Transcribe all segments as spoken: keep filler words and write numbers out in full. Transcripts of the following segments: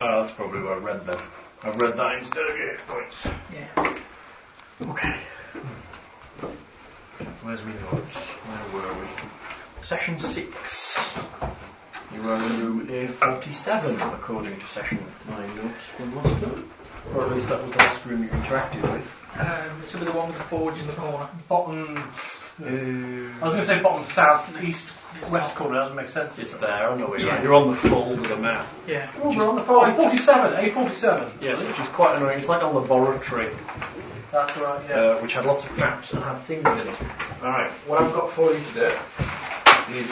Oh, that's probably what I read then. I read that instead of your points. Yeah. Okay. Where's my notes? Where were we? Session six. You were in room A forty-seven, according to session nine notes from last time. Or at least that was the last room you interacted with. Um, it's the one with the forge in the corner. Bottom. Uh, I was going to say bottom south, east, west corner. Doesn't make sense. It's there, I know where you Yeah. are. You're on the fold of the map. Yeah. Oh, we're on the phone. A forty-seven. A forty-seven. Yes, which is quite annoying. It's like a laboratory, That's right. Yeah. uh, which had lots of traps and had things in it. Alright, what I've got for you today is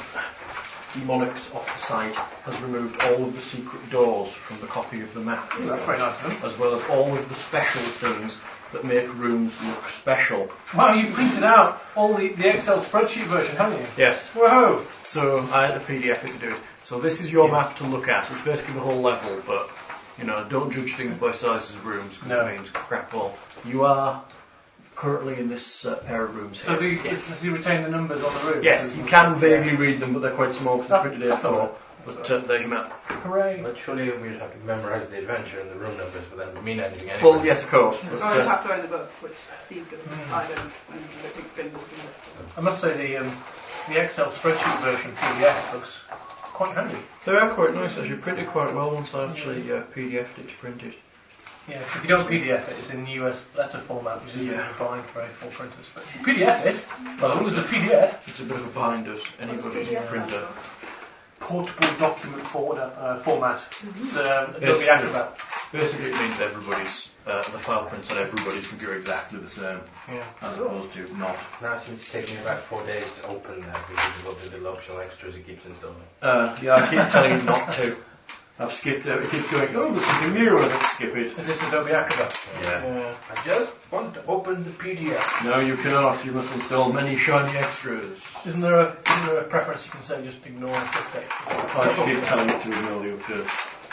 Demonics off the site has removed all of the secret doors from the copy of the map. That's very nice of them. As well as all of the special things that make rooms look special. Wow, you printed out all the, the Excel spreadsheet version, haven't you? Yes. Whoa! So I had a P D F it to do it. So this is your map to look at. It's basically the whole level, but you know, don't judge things by sizes of rooms because No. it means crap all. You are currently in this uh, pair of rooms So here. the, is, does he retain the numbers on the room? Yes, you can vaguely read them, but they're quite small because they're printed A That's all four. right. But uh, there's your map. Hooray! But surely we'd have to memorise the adventure and the room numbers for them to mean anything anyway. Well, yes, of course. But, Or you uh, have to own the book, which Steve does. I don't. When you pick Bindle. I must say the um, the Excel spreadsheet version P D F looks quite handy. they are quite nice actually. Printed quite well once I actually uh, P D F'd it to print it. Yeah, if you don't P D F it, it's in U S letter format, which is Yeah. yeah. fine for A four printers. But if you P D F it, well, as long as it's a P D F, It's a bit of a bind as anybody's P D F printer. portable document forward, uh, format. It's um, Adobe Yes. Acrobat. Basically, it means everybody's uh, the file prints on everybody's computer exactly the same, Yeah. as opposed to not. Now it seems to take me about four days to open that because of all the little optional extras it keeps installing. Uh, yeah, I keep telling you not to. I've skipped it. It keeps going. Oh, there's something new, and I don't skip it. Is this Adobe Acrobat? Yeah. Yeah. I just want to open the P D F. No, you cannot. You must install many shiny extras. Isn't there a isn't there a preference you can say just ignore the text? I just keep telling it to ignore the updates.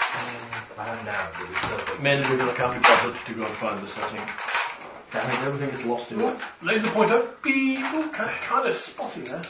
I am now, but it's still big. Mainly because I can't be bothered to go and find the setting. Damn it, everything gets lost in it. Laser pointer. Beep. Oh, kind, kind of spotty there.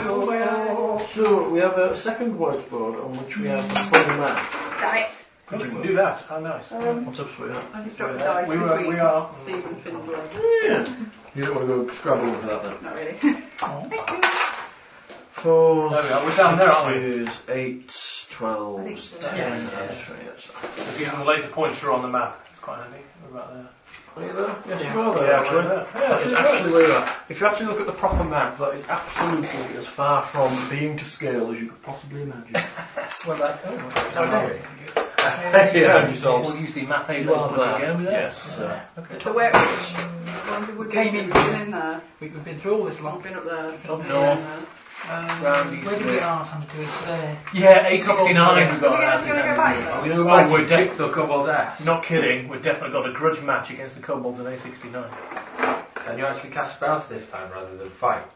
So, we have a second whiteboard on which we have a funny map. Damn it. Good, we can do that. How nice. What's up, sweetheart? I just dropped the dice We were- between we are- Steve and Finn's legs. Yeah. You don't want to go scrabbling for that then? Not really. Oh. Thank you. Four. There we are. We're down there, aren't we? Is eight, twelve, I think so. ten, Yes. yes. If using the laser pointer on the map, it's quite handy. We're about there. Are you there? Yes, Yeah. you are there, Yeah, actually. we're there. Yeah, that is it's actually good. where you are. If you actually look at the proper map, that is absolutely as far from being to scale as you could possibly imagine. Well, that's oh, Sorry. okay. You found yourselves. We'll use the map A You laser are pointer there. again. with that. Yes. Uh, Okay. So where, which one did we Came in. been in there? We, we've been through all this I've long. been up there. Up Been north. in there. Um, Round east where did we way. get our time to do it today? Yeah, A sixty-nine we've got. Are we as going to go example. back there? We know Oh, we're we def- kicked the kobold's ass. not kidding, we've definitely got a grudge match against the kobolds in A sixty-nine. Can you actually cast spells this time rather than fight?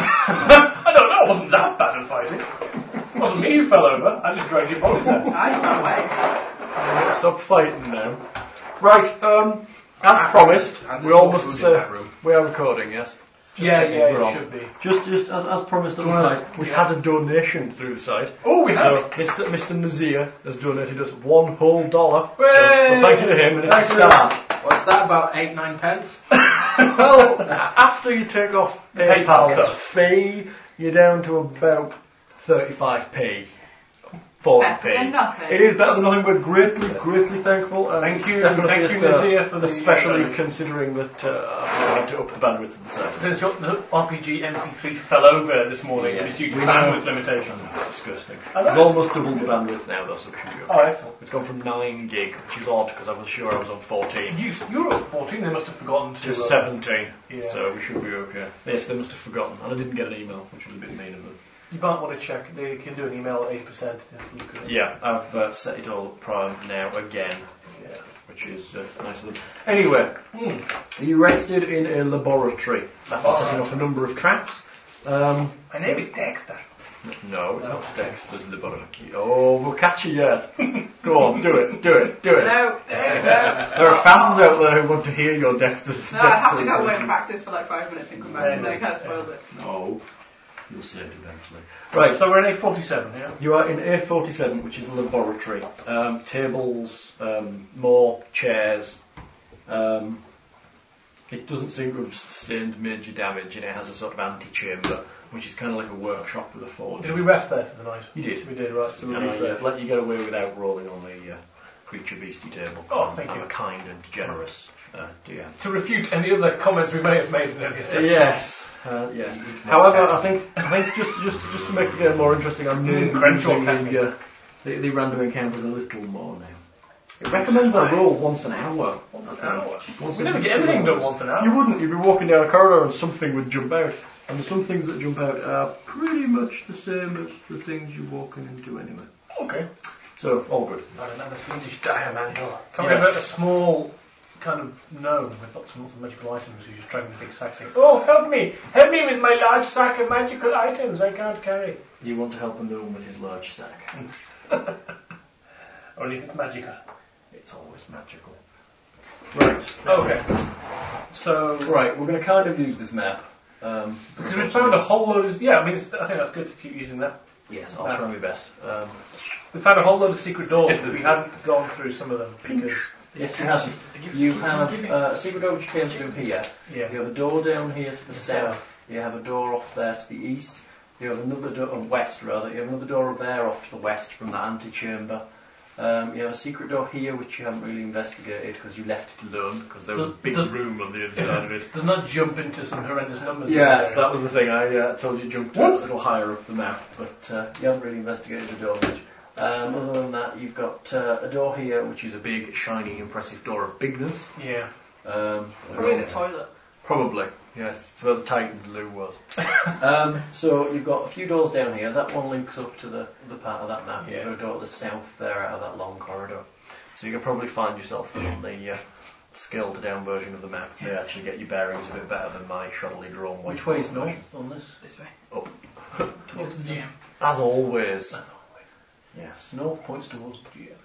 I don't know, it wasn't that bad at fighting. It wasn't me who fell over, I just dragged your bodies out. I just ran away. Stop fighting now. Right, um, as promised, and we there's all more must food in say that room. we are recording, yes? Just Yeah, checking yeah, we're it on. should be. Just, just as, as promised on the Right, site, we've yeah. had a donation through the site. Oh, we So have. Mister Mister Nazir has donated us one whole dollar. So, Hooray! so thank you to him, and it's a Thank you. start. What's that, about eight, nine pence? Well, after you take off PayPal PayPal's cut. fee, you're down to about thirty-five p. forty p. Better than nothing. It is better than nothing, but greatly, greatly thankful. And Thank it's you, definitely thank a you, start, Nazir, for the- especially uh, considering that uh, I had to up the bandwidth of the site. Since your, the R P G M P three fell over this morning Yes, due to we bandwidth know. limitations. It's disgusting. Oh, nice. We've almost doubled the bandwidth now, though, so we should be okay. Oh, excellent. It's gone from nine gig, which is odd because I was sure I was on fourteen. You, you were at fourteen, they must have forgotten to... To uh, seventeen, yeah. so we should be okay. Yes, they must have forgotten, and I didn't get an email, which was a bit mean of them. You might want to check, they can do an email at eighty percent if you could. Yeah, I've uh, set it all up prime now again, Yeah. which is uh, nice of them. Anyway, Mm. you rested in a laboratory after setting off a number of traps. Um, My name is Dexter. no, it's not Dexter's laboratory. Oh, we'll catch you yet. Go on, do it, do it, do it. No, no. There are fans out there who want to hear your Dexter's. No, I have to Dexter's go away laboratory. and practice for like five minutes and come back and then it kind of spoils it. No. You'll see it eventually. Right, so we're in A forty-seven, yeah? You are in A forty-seven, which is a laboratory. Um, tables, um, more chairs. Um, it doesn't seem to have sustained major damage, and it has a sort of antechamber, which is kind of like a workshop with a forge. Did we rest there for the night? You did. We did, right. So we And I refreshed. uh, let you get away without rolling on the uh, creature beastie table. Oh, thank I'm you. a kind and generous uh, D M. To refute any other comments we may have made in earlier sessions. Yes. Uh, yes. However, I think I think just just just to make the game more interesting, I'm maybe Crenshaw using Cafe. the, uh, the the random encounters a little more now. It recommends I roll once an hour. Once an hour. Once We never every get two everything done hours. once an hour. You wouldn't. You'd be walking down a corridor and something would jump out. And the some things that jump out are pretty much the same as the things you're walking into anyway. Okay. So, all good. Not another fiendish diamond hill. Can we Yes. have a, a small kind of gnome with lots and lots of magical items who's just dragging a big sack saying, oh, help me! Help me with my large sack of magical items I can't carry. You want to help a gnome with his large sack. Only if it's magical. It's always magical. Right. Okay. So, Right, we're going to kind of use this map. Um, because we found a whole load of... Yeah, I mean, it's, I think that's good to keep using that. Yes, I'll try my best. Um, We found a whole load of secret doors, but we hadn't gone through some of them. Because, yes, you have. You have uh, a secret door which you came through here. yeah. You have a door down here to the The south. south. You have a door off there to the east. You have another door, uh, west rather. You have another door there off to the west from that antechamber. Um, you have a secret door here which you haven't really investigated because you left it alone because there was a Does- big does- room on the inside of it. Does not jump into some horrendous numbers. Yes, that was the thing. I uh, told you to jump to it was a little higher up the map, but uh, you haven't really investigated the door much. Um, other than that, you've got uh, a door here which is a big, shiny, impressive door of bigness. Yeah. Um, Probably the toilet. Probably, yes. It's where the Titan's loo was. um, so you've got a few doors down here. That one links up to the other part of that map. You've Yeah. got a door to the south there out of that long corridor. So you can probably find yourself on the uh, scaled down version of the map. They actually get your bearings a bit better than my shoddily drawn one. Which way is north on this? This way. Up. Towards the G M. As always. As always. Yes. North points towards the G M.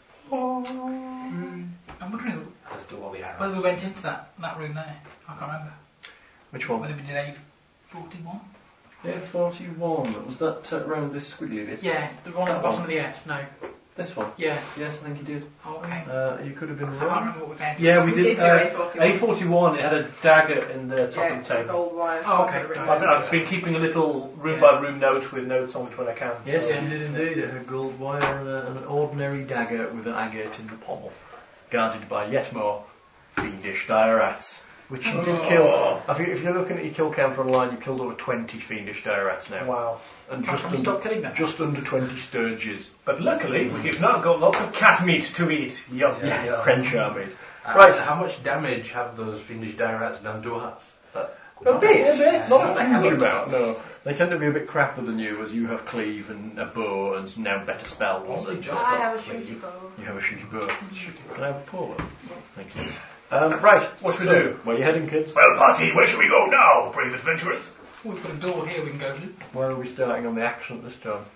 I'm wondering Let's do all the arrows. whether we went into that, that room there. I can't remember. Which one? Whether we did A forty-one? A forty-one. Was that uh, around this squiggly bit? Yeah, the one at the bottom of the S. No. This one? Yeah. Yes, I think you did. Oh, okay. Uh, you could have been I can't wrong. remember what we found. Yeah, we, We did. did do uh, A forty-one. A forty-one, it had a dagger in the top Yeah, of the table. gold wire. Oh, okay. I've been, I've been keeping a little room by room note with notes on it when I can. Yes, so- you did indeed. It had gold wire and, a, and an ordinary dagger with an agate in the pommel, guarded by yet more fiendish dire rats, which you did kill. I think if you're looking at your kill count online, you've killed over twenty fiendish dire rats now, Wow. and How just come you under, stopped killing them? just under twenty sturges. But luckily, we've now got lots of cat meat to eat. Yum, Yeah, yum, yum. Crenshaw made. Uh, Right. How much damage have those fiendish dire rats done to us? A bit, A bit. not a huge amount. No, they tend to be a bit crappier than you, as you have cleave and a bow and now better spells. Only And just I got have a cleave. shooty bow. you have a shooty bow. Can I have a polo? Thank you. Um, right, What should we so, do? Where are you heading, kids? Well, party, where shall we go now, brave adventurers? We've got a door here we can go to. Where are we starting on the action at this time?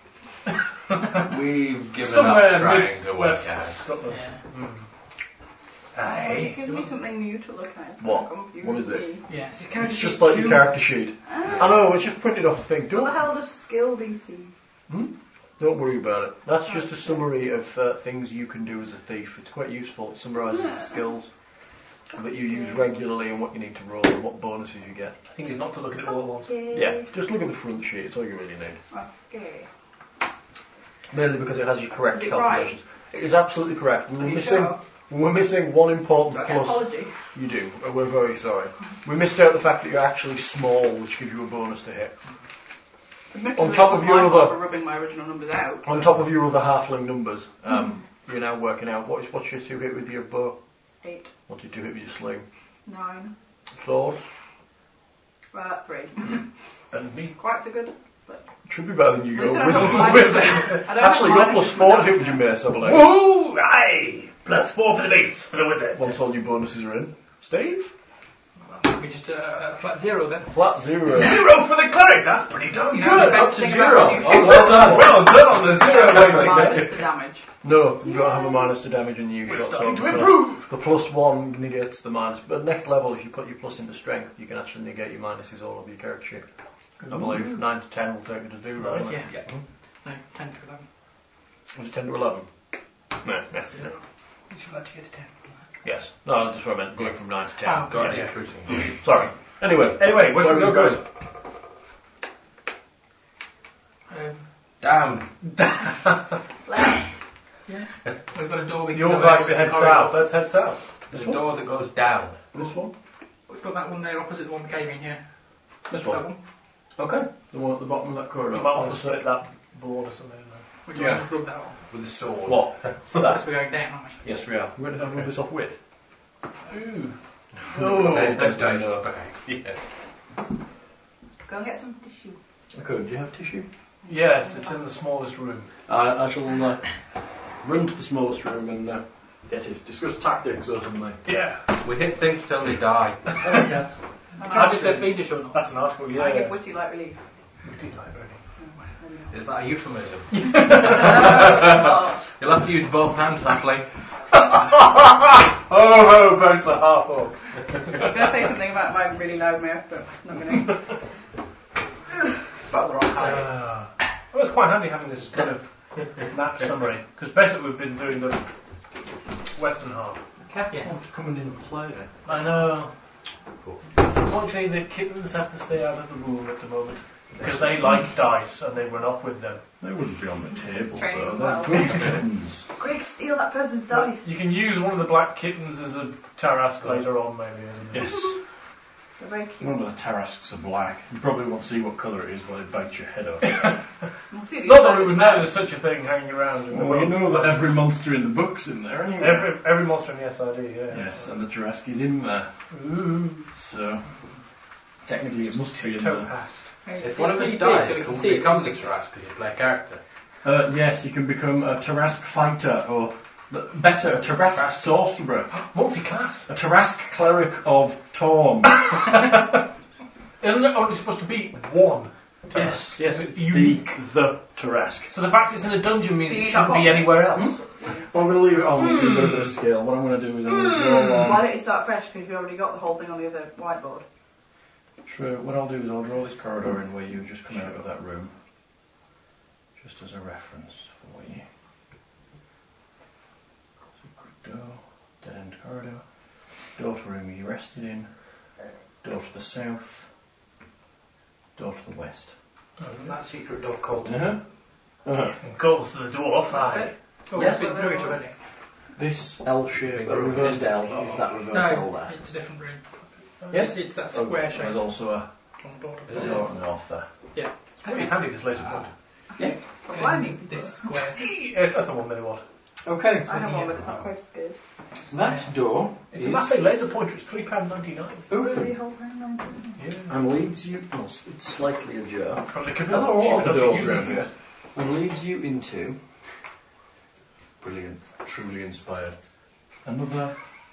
We've given Somewhere up trying to work mid-west out. Scotland. Yeah. Aye. Give me something new to look at. What? Confuse What is it? me. Yes. It's just like your character sheet. Ah. I know, it's just printed off a thing. What the Don't, hell does skill D C? hmm? Don't worry about it. That's just a summary of uh, things you can do as a thief. It's quite useful. It summarises the skills that you use regularly and what you need to roll and what bonuses you get. I think it's not to look at it all at once. Okay. Yeah, just look at the front sheet. It's all you really need. Okay. Mainly because it has your correct Is it calculations. It is absolutely correct. We were Are you missing. sure? We were missing one important Okay, plus. apology. You do. Uh, We're very sorry. We missed out the fact that you're actually small, which gives you a bonus to hit. Admittedly, On top it of was your my fault other- for rubbing my original numbers out. On top of your other halfling numbers, um, you're now working out what is what's your two hit with your bow, Eight, what's your two hit with your sling, nine, sword. uh, three. And me. Quite so good. But Should be better than you At go. least I Wizard, don't have wizard. minus- I don't Actually, have you're plus minuses four to for hit with your mace, I believe. Woohoo! Aye! Plus four for the base, for the wizard. Once all your bonuses are in. Steve? Well, we just uh, a flat zero then. Flat zero. Zero for the cleric, that's pretty darn You good. know, the Up best to thing zero. about when you Oh, well done. Well done on the zero minus rating. the damage. No, you don't have a minus to damage in you We're shots. starting so to the- improve. The plus one negates the minus. But next level, if you put your plus into strength, you can actually negate your minuses all over your character sheet. I believe nine to ten will take you to do, right? Yeah. Yeah. No, ten to eleven. Was it ten to eleven? No, yes, no. You should like to get to ten. Yes. No, that's what I meant, going from nine to ten. Oh, Got Yeah. any recruiting? Sorry. Anyway, Anyway, where should we where go, are we guys? Um, Down. Left. yeah. We've got a door we can You're go right out to head corridor. south. Let's head south. The door that goes down. This one? We've got that one there opposite the one we came in here. This That one? one. Okay. The one at the bottom of that corridor. You might want to split that board or something. Would you Yeah. want to rub that one? With the sword. What? For Because that? we're going down, aren't we? Yes, we are. Where did I move this off with? Ooh. Oh, Then that's dice no. back. Yeah. Go and get some tissue. I could. Do you have tissue? Yes, it's in the smallest room. I, I shall uh, run to the smallest room and uh, get it. Discuss tactics or something. Yeah. We hit things till they die. Yes. How did they feed us or not? That's an article, yeah. I give Witty light relief. Witty library. Is that a euphemism? Oh, You'll have to use both hands, Halfling. Oh, oh, boast the half orc. I was going to say something about my really loud mouth, but I'm not going to. About the right height. Uh, well, it's quite handy having this kind of map summary, because basically we've been doing the western half. Cats Yes. want to come in and play. I know. Cool. Unfortunately, the kittens have to stay out of the room at the moment, because they like dice and they run off with them. They wouldn't be on the table, Training though. well. They're good kittens. Quick, steal that person's dice. You can use one of the black kittens as a Tarask later on, maybe. As a Yes. They're very cute. One of the Tarasks are black. You probably won't see what colour it is while they bite your head off. We'll see the Not other that we would side know there's such a thing hanging around. In the Well, you world. know that every monster in the book's in there anyway. Every, every monster in the S I D, yeah. Yes, and the Tarrasque is in there. Ooh. So, technically it must be in Toe there. past. If one of us Pretty big, dies, so we can can we see it. become the Tarrasque because you play a character? Uh, yes, you can become a Tarrasque fighter, or the, better, a Tarrasque sorcerer. Multi-class. A Tarrasque cleric of Torm. Isn't it only supposed to be one? yes, yes, it's Unique. the, the Tarrasque. So the fact it's in a dungeon means Do it you shouldn't not be want- anywhere else. Well, I'm going to leave it on so we've got a bit of skill. What I'm going to do is I'm going to draw Why on... don't you start fresh, because you've already got the whole thing on the other whiteboard. True, what I'll do is I'll draw this corridor in where you just come out of that room. Just as a reference for you. Secret door, dead end corridor, door to room you rested in, door to the south, door to the west. Isn't that secret door called? Uh-huh. Uh-huh. Goes to the dwarf, aye. Oh, Yes. we've been through it already. This L shape, Big a room. reversed L, is that reversed L No, there? it's a different room. Yes? It's that Oh, square shape there's also a on the board. Is it? door north there. Yeah. It's pretty handy, this laser pointer. Yeah. But why me? This square. Yes, that's the one milliwatt. Okay. I have one, but it's not quite as good. That door It's is a massive laser pointer, it's three pounds ninety-nine. Really open whole thing on Yeah. and leads you... Well, it's- it's slightly ajar. Probably could That's a lot of doors use around it. here. And leads you into... Brilliant. Truly inspired. Another...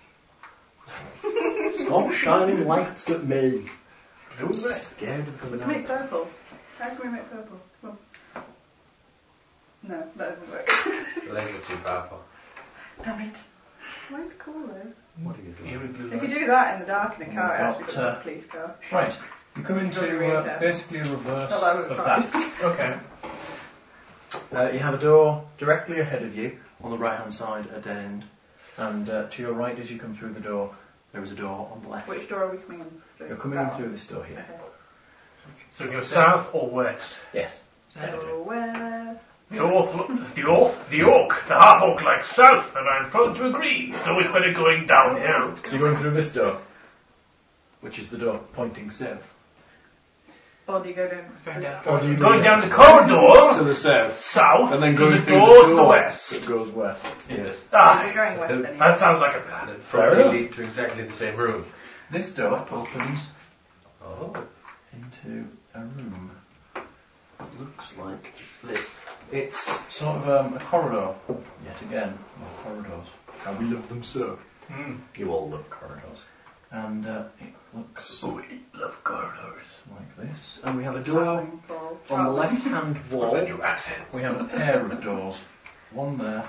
Stop shining lights at me. Blue and red. Scared of the Can we make banana. purple? How can we make purple? Come on. No, that doesn't work. Laser too powerful. Damn it. Why is it cool though? What are you doing? Eerie blue If you light. do that in the dark in a car, it We've actually got, looks uh, like a police car. Right. You come into Really uh, careful. basically a reverse Not that I would of try. that. Okay. Uh, you have a door directly ahead of you, on the right hand side, a dead end. And uh, to your right as you come through the door, there is a door on the left. Which door are we coming in through? You're coming That in one. through this door here. Okay. So go south or west? Yes. So west. The orc, the orc, the orc, the half orc likes south, and I'm prone to agree. It's always better going downhill. So you're going through this door, which is the door pointing south. Or do you go down? Going down. Or do you Going go down the to corridor, the south, south, and then to going the through door the to door the west. that goes west. Yes. You're Ah, going west Uh, anyway. that sounds like a And plan. it Fair probably enough. lead to exactly the same room. This door opens Oh. into a room. It looks like this. It's sort of um, a corridor, yet again. More corridors. How we love them so. Mm. You all love corridors. And uh, it looks Oh, we love corridors. like this. And we have a door Ball. on the left-hand wall. What your accents? We have a pair of doors. One there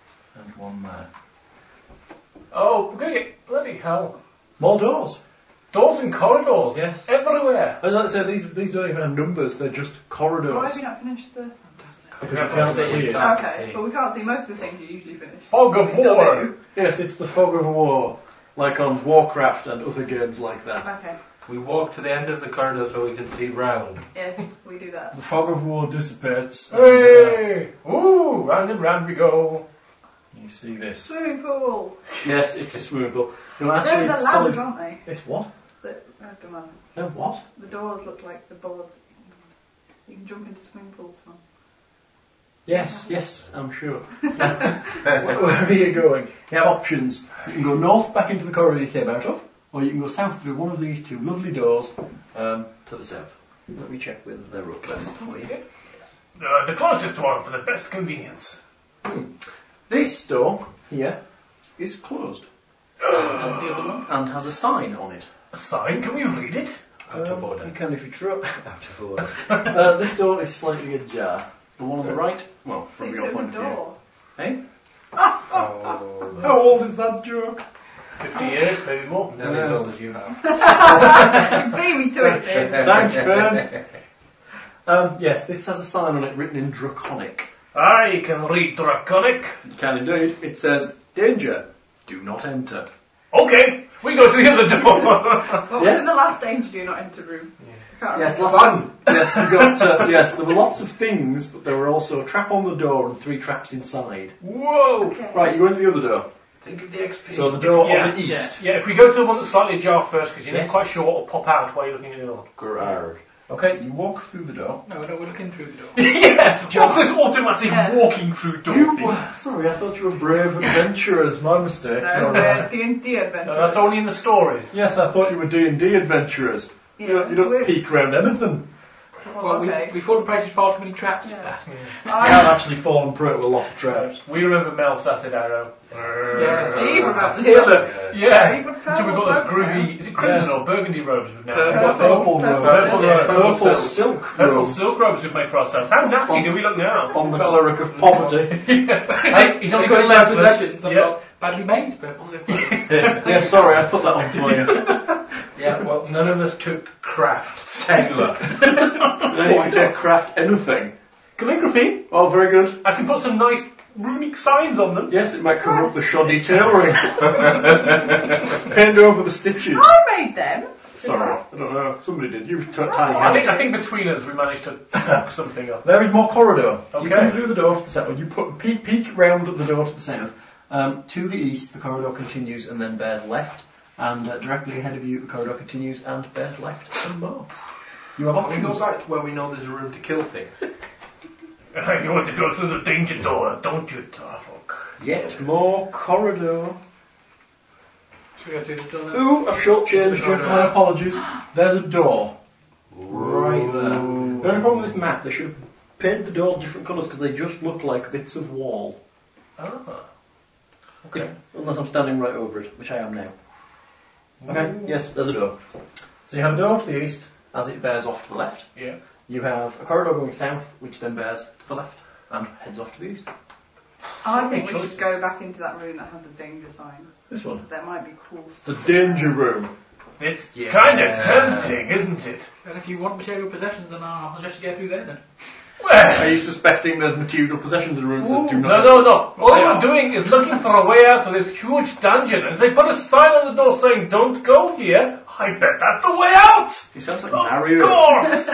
and one there. Oh, we're going to get bloody hell. More doors. Doors and corridors. Yes. Everywhere. I was about to say, these, these don't even have numbers, they're just corridors. Why have you not finished the... Because you can't see it. Okay, but we can't see most of the things you usually finish. Fog of We still war. do. Yes, it's the fog of war, like on Warcraft and other games like that. Okay, We walk to the end of the corridor so we can see round. yes, we do that. The fog of war dissipates. Hey! Ooh, round and round we go. You see this? Swimming pool! Yes, it's a swimming pool. No, They're actually, the it's ladders, solid. aren't they? It's what? The, I don't know. No, what? The doors look like the boards you can jump into swimming pools from. Yes, yes, I'm sure. Where are you going? You have options. You can go north back into the corridor you came out of, or you can go south through one of these two lovely doors um, to the south. Let me check whether they're up closest for you. Uh, the closest one for the best convenience. Hmm. This door here is closed And the other one? and has a sign on it. A sign? Can we read it? Out of Um, order. You can if you try. Out of order. uh, this door is slightly ajar. The one on the right, well, from This your is a point of view. door. Hey? Oh, How old is that joke? Fifty years, maybe more. nearly as old as you are. You beat me to it, Dave. Thanks, Ben. Um, yes, this has a sign on it written in Draconic. I can read Draconic. You can indeed. It says, danger, do not enter. Okay, we go to the other door. What Yes. was the last danger do not enter room? I can't Yes, remember. last time. Yes, you got, uh, yes, there were lots of things, but there were also a trap on the door and three traps inside. Whoa. Okay. Right, you go into the other door. Think of the X P. So the door Yeah, on the east. yeah, yeah, if we go to the one that's slightly ajar first, because you're Yes. not quite sure what will pop out while you're looking at the door. Grrr. Okay, you walk through the door. No, no, we're looking through the door. Yes, what's this automatic Yeah. walking through door You, thing? uh, sorry, I thought you were brave adventurers. My mistake. No, we're D and D adventurers. No, that's only in the stories. Yes, I thought you were D and D adventurers. You Yeah, don't, you don't we're- peek around anything. Well, Well, okay. we, we thought the prices far too many traps. Yeah. I have I, actually fallen prey to a lot of traps. We remember Mel's acid arrow. Yeah, see, we're about to Taylor. Yeah. Hey, but So we've got those purple groovy, is it crimson or burgundy robes we've now Purple. got? Purple Purple. robes. Purple Yeah, robes. Purple silk Purple robes. silk robes we've made for ourselves. How natty do we look now? On the cleric of poverty. Hey, he's only We've got got allowed possessions. I've Yeah. got badly made purple zip. Yeah, sorry, I put that on for you. Yeah, well, none of us took craft. Taylor. Then you can take craft anything. Calligraphy. Oh, very good. I can put some nice runic signs on them. Yes, it might cover up the shoddy tailoring. Paint over the stitches. I made them. Sorry, I don't know. Somebody did. You've t- tiny I think, hands. I think between us we managed to fuck something up. There is more corridor. Okay. You come through the door to the south. You put peek, peek round at the door to the south. Um, to the east, the corridor continues and then bears left. And uh, directly ahead of you, the corridor continues and bears left some more. You have We options. go back to where we know there's room to kill things. You want to go through the danger door, don't you, Tarfok? Yet more corridor. Should we go through the door now? Ooh, I've shortchanged you. Oh, no. My apologies. There's a door. Right there. The only problem with this map, they should have painted the door different colours because they just look like bits of wall. Ah. Okay. Unless I'm standing right over it, which I am now. Okay, yes, there's a door. So you have a door to the east as it bears off to the left. Yeah. You have a corridor going south, which then bears to the left and heads off to the east. I think we choices. should go back into that room that has the danger sign. This one. There might be cool The stuff. danger room. It's Yeah. kind of tempting, isn't it? Well, if you want material possessions, then I'll suggest you go through there then. Are Well, you suspecting there's material possessions in the room that do no, not? no, no. All They we're are. doing is looking for a way out of this huge dungeon, and if they put a sign on the door saying "Don't go here," I bet that's the way out. He sounds like Of Mario. course.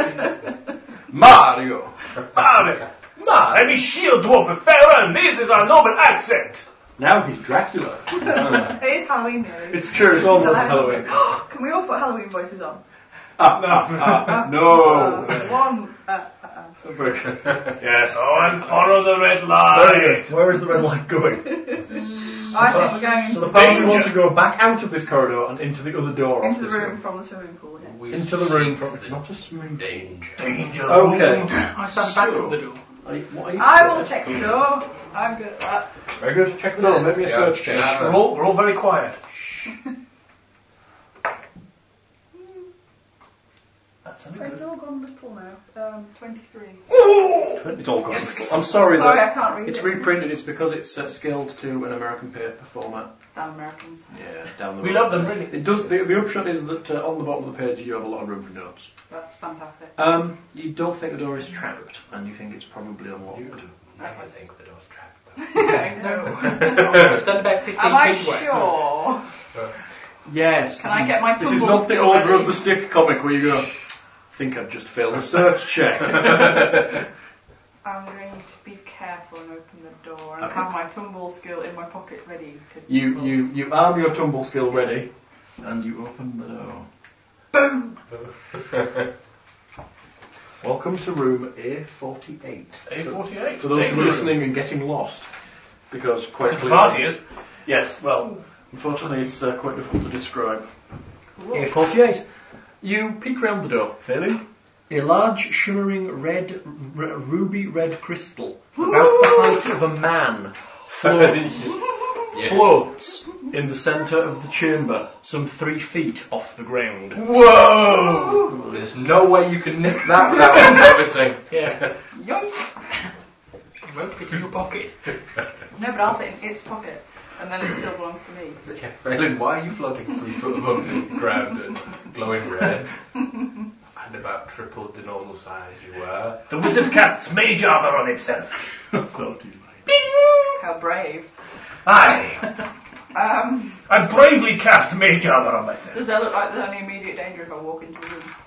Mario. Mario. Ma, I'm a shield dwarf of Farah, and this is our noble accent. Now he's Dracula. It is Halloween nearly. It's true, it's almost Halloween. Can we all put Halloween voices on? Ah, ah, ah, no. Uh, one. Uh, uh, uh. Yes. Go and follow the red light. Very good. Where is the red light going? I think we're going So the into, party Danger. wants to go back out of this corridor and into the other door off into the this room from the swimming pool. Yeah. We Into the room from... It's not a swimming... danger. Danger. Okay. I stand back So- from the door. Are you, what are you I will scared? check the door. I'm good at that. Very good. Check the door. Make me a Yeah. search check. Yeah. We're all, we're all very quiet. That's Something It's good. all gone little now. Um, twenty-three. It's all gone. I'm sorry Sorry, that I can't read it's it. reprinted. It's because it's uh, scaled to an American paper format. Damn Americans. Yeah, down the We road. love them, really. It does. The, the upshot is that uh, on the bottom of the page you have a lot of room for notes. That's fantastic. Um, you don't think the door is trapped, and you think it's probably unlocked. You never think the door's trapped. No. Stand about fifteen Am I feet away. sure? Yes. Can this I is- get my This is tumble not the skill order ready? of the stick comic where you go. Think I've just failed a search check. I'm going to be careful and open the door and Okay. have my tumble skill in my pocket ready to. You tumble. you you arm your tumble skill ready, and you open the door. Boom! Welcome to room A forty-eight. A forty-eight. For those who are Dangerous. listening and getting lost, because quite The clearly, party is. Yes, well, unfortunately, it's uh, quite difficult to describe. Cool. A forty-eight. You peek round the door, Phelan. A large, shimmering red, r- ruby red crystal, about the height of a man, floats, floats in the centre of the chamber, some three feet off the ground. Whoa! There's no way you can nick that without noticing. Yeah. Yoink! It won't fit in your pocket. No, but I'll fit in its pocket, and then it still belongs to me. Yeah, Phelan, why are you floating three foot above the ground and glowing red? And about triple the normal size you were. the wizard casts mage armor on himself. How brave. Aye, Um, I bravely cast mage armor on myself. does that look like there's any immediate danger if I walk into the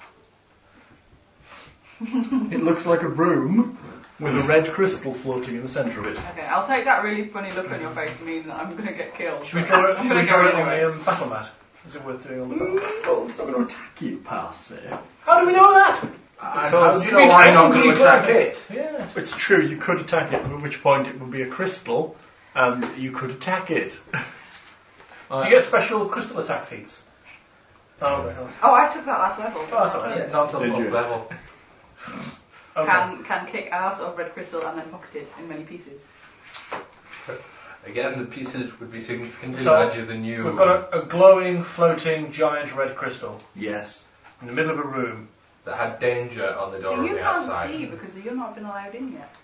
room? It looks like a room with a red crystal floating in the centre of it. Okay, I'll take that really funny look on your face to mean that I'm going to get killed. Should we draw it, I'm should gonna we draw go it on anyway. the um, battle mat? Is it worth doing on the battle mat? Well, it's not going to attack you, pass it. How do we know that? And Because- how do you know I'm not going to attack it? Yeah. It's true, you could attack it, at which point it would be a crystal, and you could attack it. Do you get special crystal attack feats? Oh, okay. Oh, I took that last level. Oh, that's alright. Yeah, not to the Did fourth you? level. Okay. Can can kick ass of red crystal and then pocket it in many pieces. Again, the pieces would be significantly So, larger than you. We've got a, a glowing, floating, giant red crystal Yes. in the middle of a room. that had danger on the door And on you the can't outside. see because you've not been allowed in yet.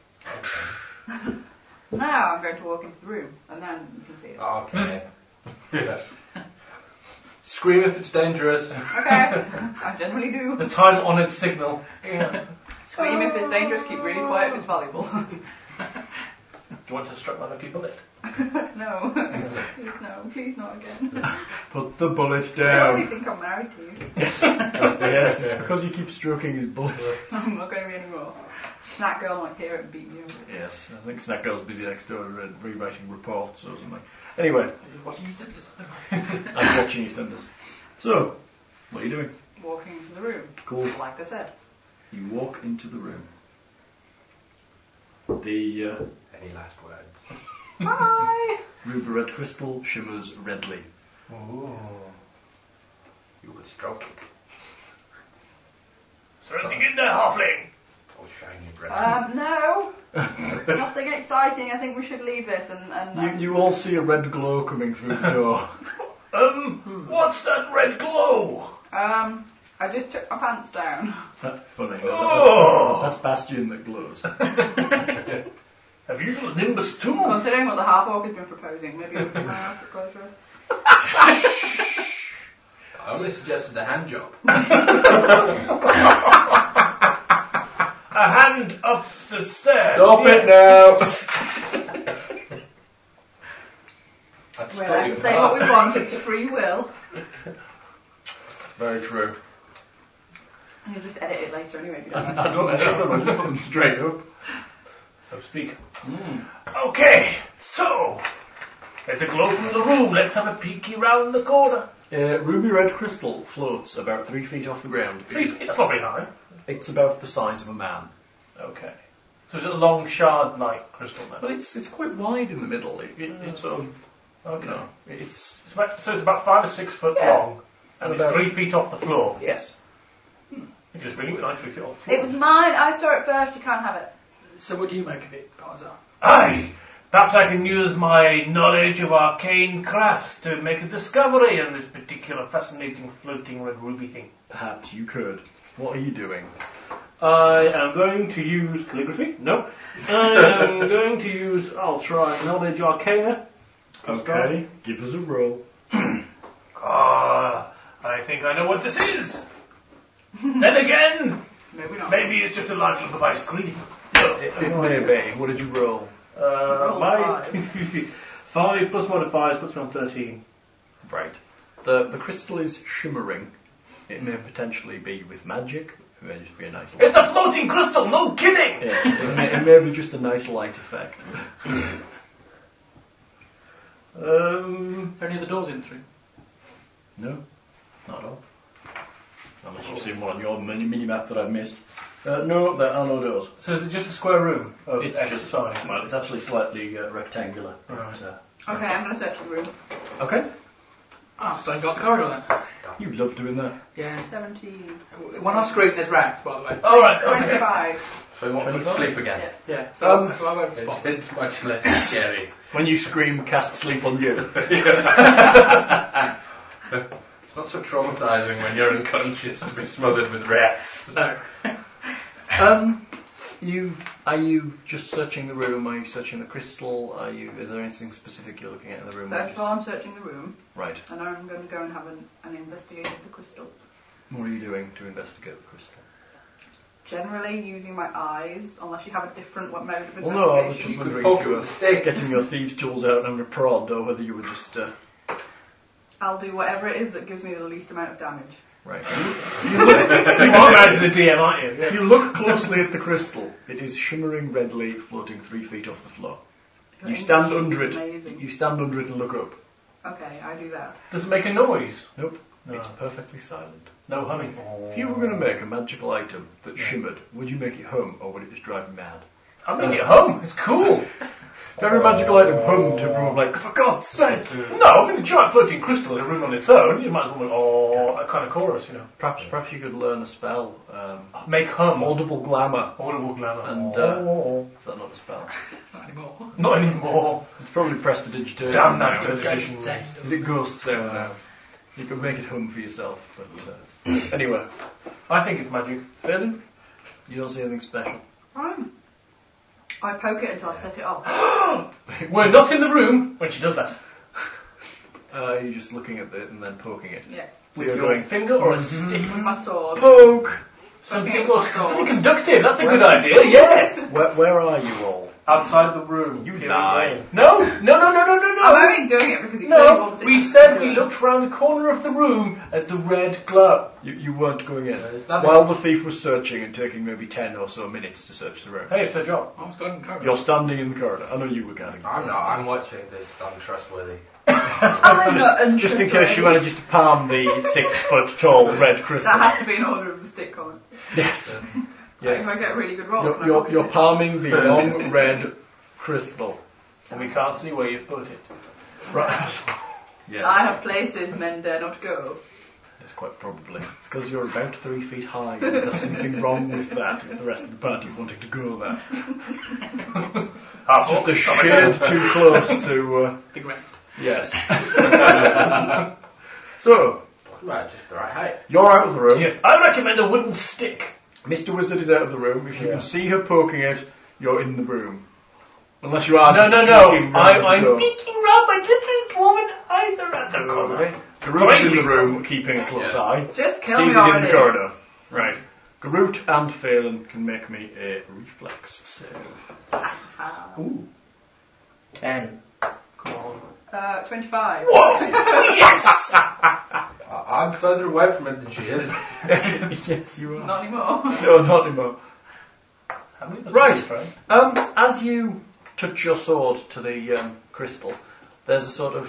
Now I'm going to walk into the room and then you can see it. Okay. Yeah. Scream if it's dangerous. Okay, I generally do. The time-honoured signal. Yeah. Scream if it's dangerous, keep really quiet if it's valuable. Do you want to strike my lucky bullet? No. Please no, please not again. Put the bullet I already down. think I'm married to you. Yes. Yes, it's because you keep stroking his bullet. I'm not going to be anymore. Snack girl might hear it and beat me up. Yes, I think Snack Girl's busy next door uh, rewriting reports or something. Anyway, Watching you send this. I'm watching EastEnders. So, what are you doing? Walking into the room. Cool. Like I said. You walk into the room. The uh, Any last words? Hi! ruby red crystal shimmers redly. Ooh. You could stroke it. Is there anything in there, halfling? Oh, shiny breath. Um, no. Nothing exciting. I think we should leave this and... and You, you all see a red glow coming through the door. Um, what's that red glow? Um, I just took my pants down. That's funny. That- Oh. That's, that's Bastion that glows. Have you got Nimbus too? Considering what the half-orc has been proposing, maybe I'll put my ass closer. I only suggested a hand job. A hand up the stairs. Stop Yes. it now! That's We're got allowed you to say what we apart. want, it's free will. Very true. And you'll just edit it later anyway if you don't I like it. don't know, I just put them straight up. So to speak. Okay, so there's a glow from the room. Let's have a peeky round the corner. Uh, ruby red crystal floats about three feet off the ground. Please, that's not very high. It's about the size of a man. Okay. So it's a long shard-like crystal then. But it's it's quite wide in the middle. It, it, it's um, Okay. you know, it's It's about, so it's about five or six foot Yeah. long, and About- it's three feet off the floor. yes. You can just bring it nice three feet off the floor. It was mine, I saw it first, you can't have it. So what do you make of it, Barzar? Aye! Perhaps I can use my knowledge of arcane crafts to make a discovery on this particular fascinating floating red ruby thing. Perhaps you could. What are you doing? I am going to use calligraphy. No. I am going to use. I'll try knowledge arcana. Okay, give us a roll. Ah, I think I know what this is. Then again, Maybe not. maybe it's just a large look of ice cream. It, it may be. What did you roll? Uh, Roll my five. five plus modifiers puts me on thirteen. Right. The the crystal is shimmering. It may potentially be with magic. It may just be a nice light. It's a floating crystal. No kidding. Yes, it, may, it may be just a nice light effect. Um. Are any of the doors in through? No, not at all. Unless you've seen one on your mini mini map that I've missed. Uh, no, there are no doors. So is it just a square room of It's X just size? well, it's actually slightly uh, rectangular. But, Right. uh, Okay, I'm going to search the room. okay. Ah, still ain't got the corridor then. You love doing that. Yeah. seventeen. When I screen, there's rats, by the way. All right. Okay. twenty-five. So you want me to twenty-five? sleep again? Yeah. Yeah. So, Um, so I won't It's, spot. it's much less scary. When you scream, cast sleep on you. It's not so traumatizing when you're unconscious to be smothered with rats. No. um, you are you just searching the room? Are you searching the crystal? Are you? Is there anything specific you're looking at in the room? First of all, I'm searching the room, Right. and I'm going to go and have an, an investigation of the crystal. What are you doing to investigate the crystal? Generally, using my eyes, unless you have a different mode of investigation. Well, no, I was just You could wondering poke if it you with were a stick. getting your thieves' tools out and having a prod, or whether you were just uh, I'll do whatever it is that gives me the least amount of damage. right. You are married to the D M, aren't you? Yeah. You look closely at the crystal. It is shimmering redly, floating three feet off the floor. Your You stand English under is it. Amazing. You stand under it and look up. Okay, I do that. Does it make a noise? Nope. No. It's perfectly silent. No humming. If you were going to make a magical item that shimmered, would you make it hum, or would it just drive you mad? I make it hum. It's cool. If every magical item hummed, everyone would be like, for God's sake! No, I mean a giant floating crystal in a room on its own. You might as well make oh a kind of chorus, you know. Perhaps, perhaps you could learn a spell. Um, Make hum. audible glamour. Audible glamour. And, oh. Is that not a spell? Not anymore. Not anymore. It's probably prestidigitation. Damn that now. edition. Is it ghost sound now? You can make it hum for yourself, but uh, anyway. I think it's magic. Phelan, you don't see anything special. Fine. I poke it until I set it off. We're not in the room when she does that. Uh, you're just looking at it and then poking it. Yes. So With you're your going, finger or a Mhm. stick? With my sword. poke! Something, Okay, or my sword. something conductive. That's a good idea. Yes. Where, where are you all? Outside the room. You Here lie. we go. No, no, no, no, no, no, no. I'm only doing it because he No, wants it we to said do we it. looked round the corner of the room at the red glow. You, you weren't going in. there's nothing- While the thief was searching and taking maybe ten or so minutes to search the room. Hey, it's her job. I was going in the corridor. You're standing in the corridor. I know you were counting. I'm not. I'm watching this untrustworthy. I'm not Just in case she untrustworthy. manages to palm the six foot tall red crystal. That has to be in order of the stick comment. Yes. If I Yes. get a really good roll. You're, can I you're, pocket you're it? palming the long red crystal. And we can't see where you've put it. Right. Yes. I have places men dare not go. Yes, quite probably. It's because you're about three feet high. There's something wrong with that if the rest of the party wanting to go there. Half Just a shade too close to... Uh, Big rat. yes. So, Right, just the right height. you're out of the room. Yes, I recommend a wooden stick. Mister Wizard is out of the room. If you Yeah. can see her poking it, you're in the room. Unless you are No, just no, no. peeking I, round the I'm door. peeking round my little woman eyes around the corner. Okay. Garut's in the Great. room, keeping a close Yeah. eye. Just kill Steve me is in already. the corridor. Right. Garut and Phelan can make me a reflex save. Ah. Ooh. Ten. Come on. Uh, twenty-five. I- I'm further away from it than she is. Yes, you are. Not anymore. No, not anymore. How many was Right. this, right? Um, as you touch your sword to the um, crystal, there's a sort of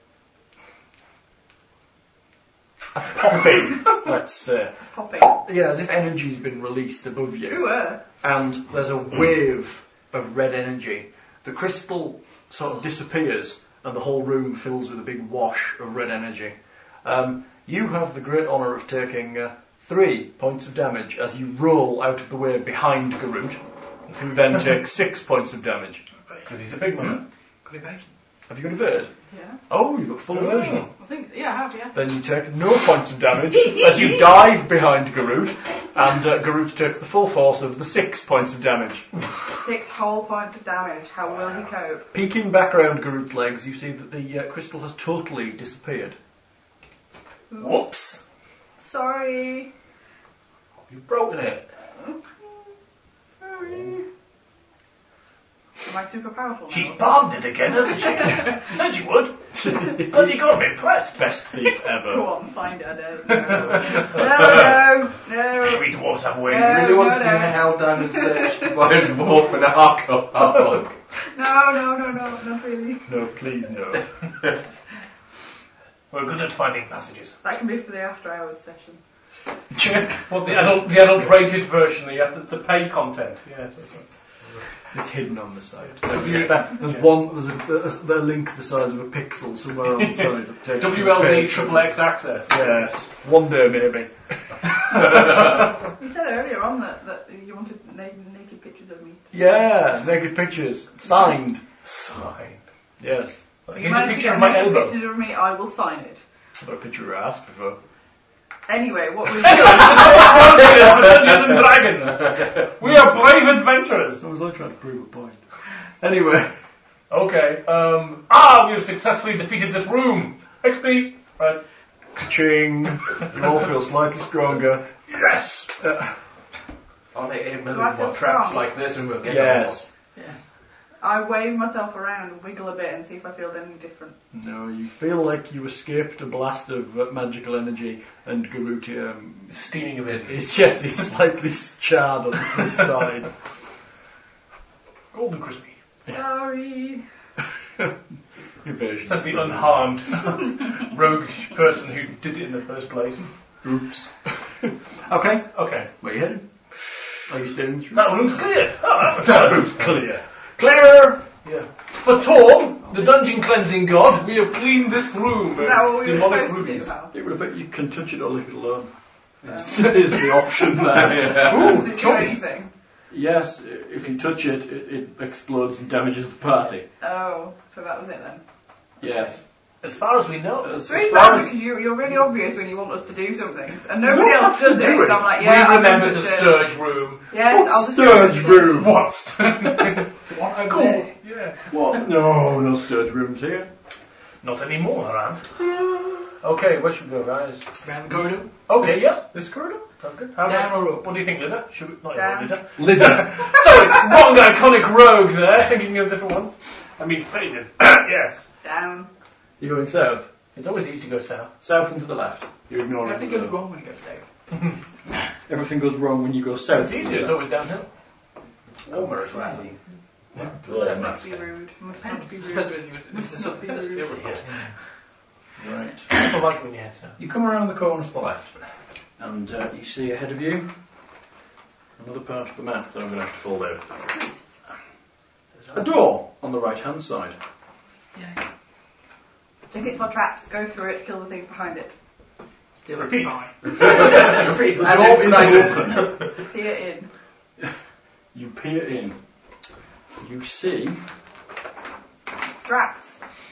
a popping, let's say. Popping. Yeah, as if energy's been released above you. Ooh, uh. And there's a wave of red energy. The crystal sort of disappears and the whole room fills with a big wash of red energy. Um, you have the great honour of taking uh, three points of damage as you roll out of the way behind Garut, who then takes six points of damage. Because he's a big man. Good evasion. Have you got a bird? Yeah. Oh, you've got full evasion. I think, yeah, I have, yeah. Then you take no points of damage as you dive behind Garut, And uh, Garut takes the full force of the six points of damage. Six whole points of damage. How will he cope? Peeking back around Garut's legs, you see that the uh, crystal has totally disappeared. Oops. Whoops. Sorry. You've broken it. Sorry. Am I super powerful now? She's bombed it again, hasn't she? She said she would. But you got to be impressed. Best thief ever. Go on, find it. No, no, no. We dwarves have wings. No. really want to be held down and searched by a dwarf and a hardcore. No, no, no, no, not really. No, please no. We're good at finding passages. That can be for the after hours session. Well, the adult, the adult rated version, you have the, the paid content. Yeah. It's hidden on the side. There's, there's one. There's a, there's a link the size of a pixel somewhere on the side. that takes W you L to the D page. triple X access. Yes, one day maybe. You said earlier on that, that you wanted naked, naked pictures of me. Yes, naked pictures, signed. Signed. Yes, If Here's a manage to picture get of my naked elbow. pictures of me, I will sign it. I've got a picture of your ass before. Anyway, what we do? Dungeons and Dragons. We are brave adventurers. I was like trying to prove a point. Anyway, Okay. Um. Ah, we have successfully defeated this room. X P. Right. ka-ching. You all feel slightly stronger. Yes. Uh, Only eight Do I million feel more traps strong? like this and we'll get yes. Yes. I wave myself around and wiggle a bit and see if I feel any different. No, you feel like you escaped a blast of uh, magical energy, and Garut um, Steaming a bit. is yes, he's slightly charred on the front side. Golden crispy. Sorry. Evasion. Says the unharmed roguish person who did it in the first place. Oops. Okay, Okay. where you headed? Are you steering through? That room's clear. Oh, that was That room's clear. Clear! Yeah. For Torm, the dungeon cleansing god, we have cleaned this room. Is that what we were demonic supposed to rubies. do, Hal? It would have bet you can touch it or leave it alone. Is, is the option there. Does Ooh, it do choice. anything? Yes, i- if you touch it, it, it explodes and damages the party. Oh, so that was it then. Yes. As far as we know. As, It's really as far bad as because you, you're really obvious when you want us to do something, and nobody else does it. do it. So I'm like, yeah, we I remember can the touch it. Sturge room. Yes, I'll just Sturge do it. room. What? What over Cool. there? Yeah. What? No, no sturge rooms here. Not anymore, around. Okay, where should we go, guys? Round the corridor? Okay, yeah, this corridor. Sounds good. How's Down that? or up? What do you think, Lidda? Should we, not Down. Lidda. Lidda. Sorry, wrong iconic rogue there, thinking of different ones. I mean, faded. Yes. Down. You're going south. It's always easy to go south. South and to the left. You're ignoring Everything the goes middle. wrong when you go south. Everything goes wrong when you go south. It's easier, it's always downhill. Warmer as well. Must not be rude. Must not be Depends rude. whether you- if it's up Yes. here. Right. I like it when you head south. You come around the corner to the left, and uh, you see ahead of you another part of the map that I'm going to have to fold out. A door on the right hand side. Yeah. Check it for traps. Go through it. Kill the things behind it. Still Repeat. fine. The door is open. Peer in. You peer in. You see Drats.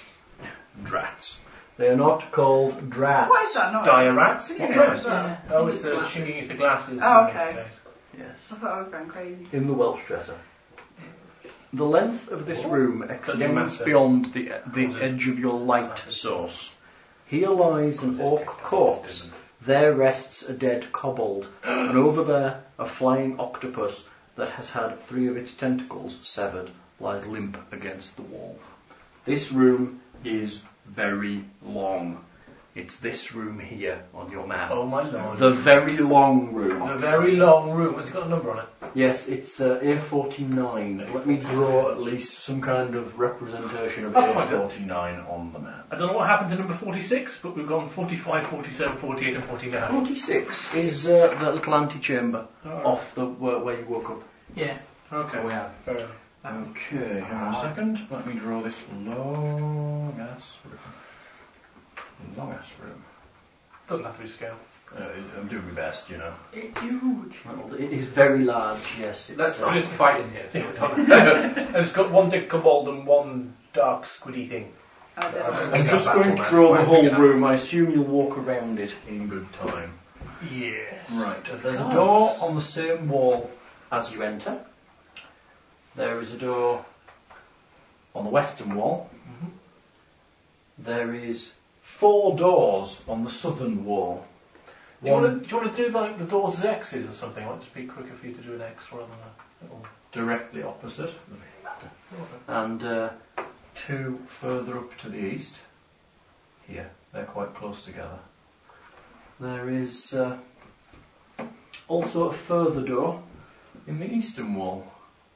drats. They are not called drats. What is that noise? Dire rats? Yeah. What is Yeah. that? Oh, I it's think the it's shinging is the glasses. Oh, okay. Yes. I thought I was going crazy. In the Welsh dresser. The length of this room extends master. beyond the, the edge of your light source. Here lies an orc corpse. There rests a dead kobold. And over there, a flying octopus that has had three of its tentacles severed lies limp against the wall. This room is very long. It's this room here on your map. Oh my lord. The very long room. The very long room. Has it got a number on it? Yes, it's uh, A forty-nine. Let me draw at least some kind of representation of That's A quite good. forty-nine on the map. I don't know what happened to number forty-six, but we've gone forty-five, forty-seven, forty-eight and forty-nine. forty-six is uh, the little antechamber Oh. off the where, where you woke up. Yeah. Okay. Oh, yeah. Fair enough. Okay, hang on a second. Let me draw this long ass room. Long ass room. Doesn't have to be scale. Uh, I'm doing my best, you know. It's huge. Well, it is very large, yes. It's, Let's uh, not just fight in here. And it's got one dick kobold and one dark squiddy thing. I did. I'm just going to draw the whole room. I assume you'll walk around it in good time. Yes. Right. There's a door on the same wall as you enter. There is a door on the western wall. Mm-hmm. There is four doors on the southern wall. Do you, want to, do you want to do like the doors as X's or something? It might just be quicker for you to do an X rather than a little... Directly opposite. And uh, two further up to the east. Here. They're quite close together. There is uh, also a further door in the eastern wall.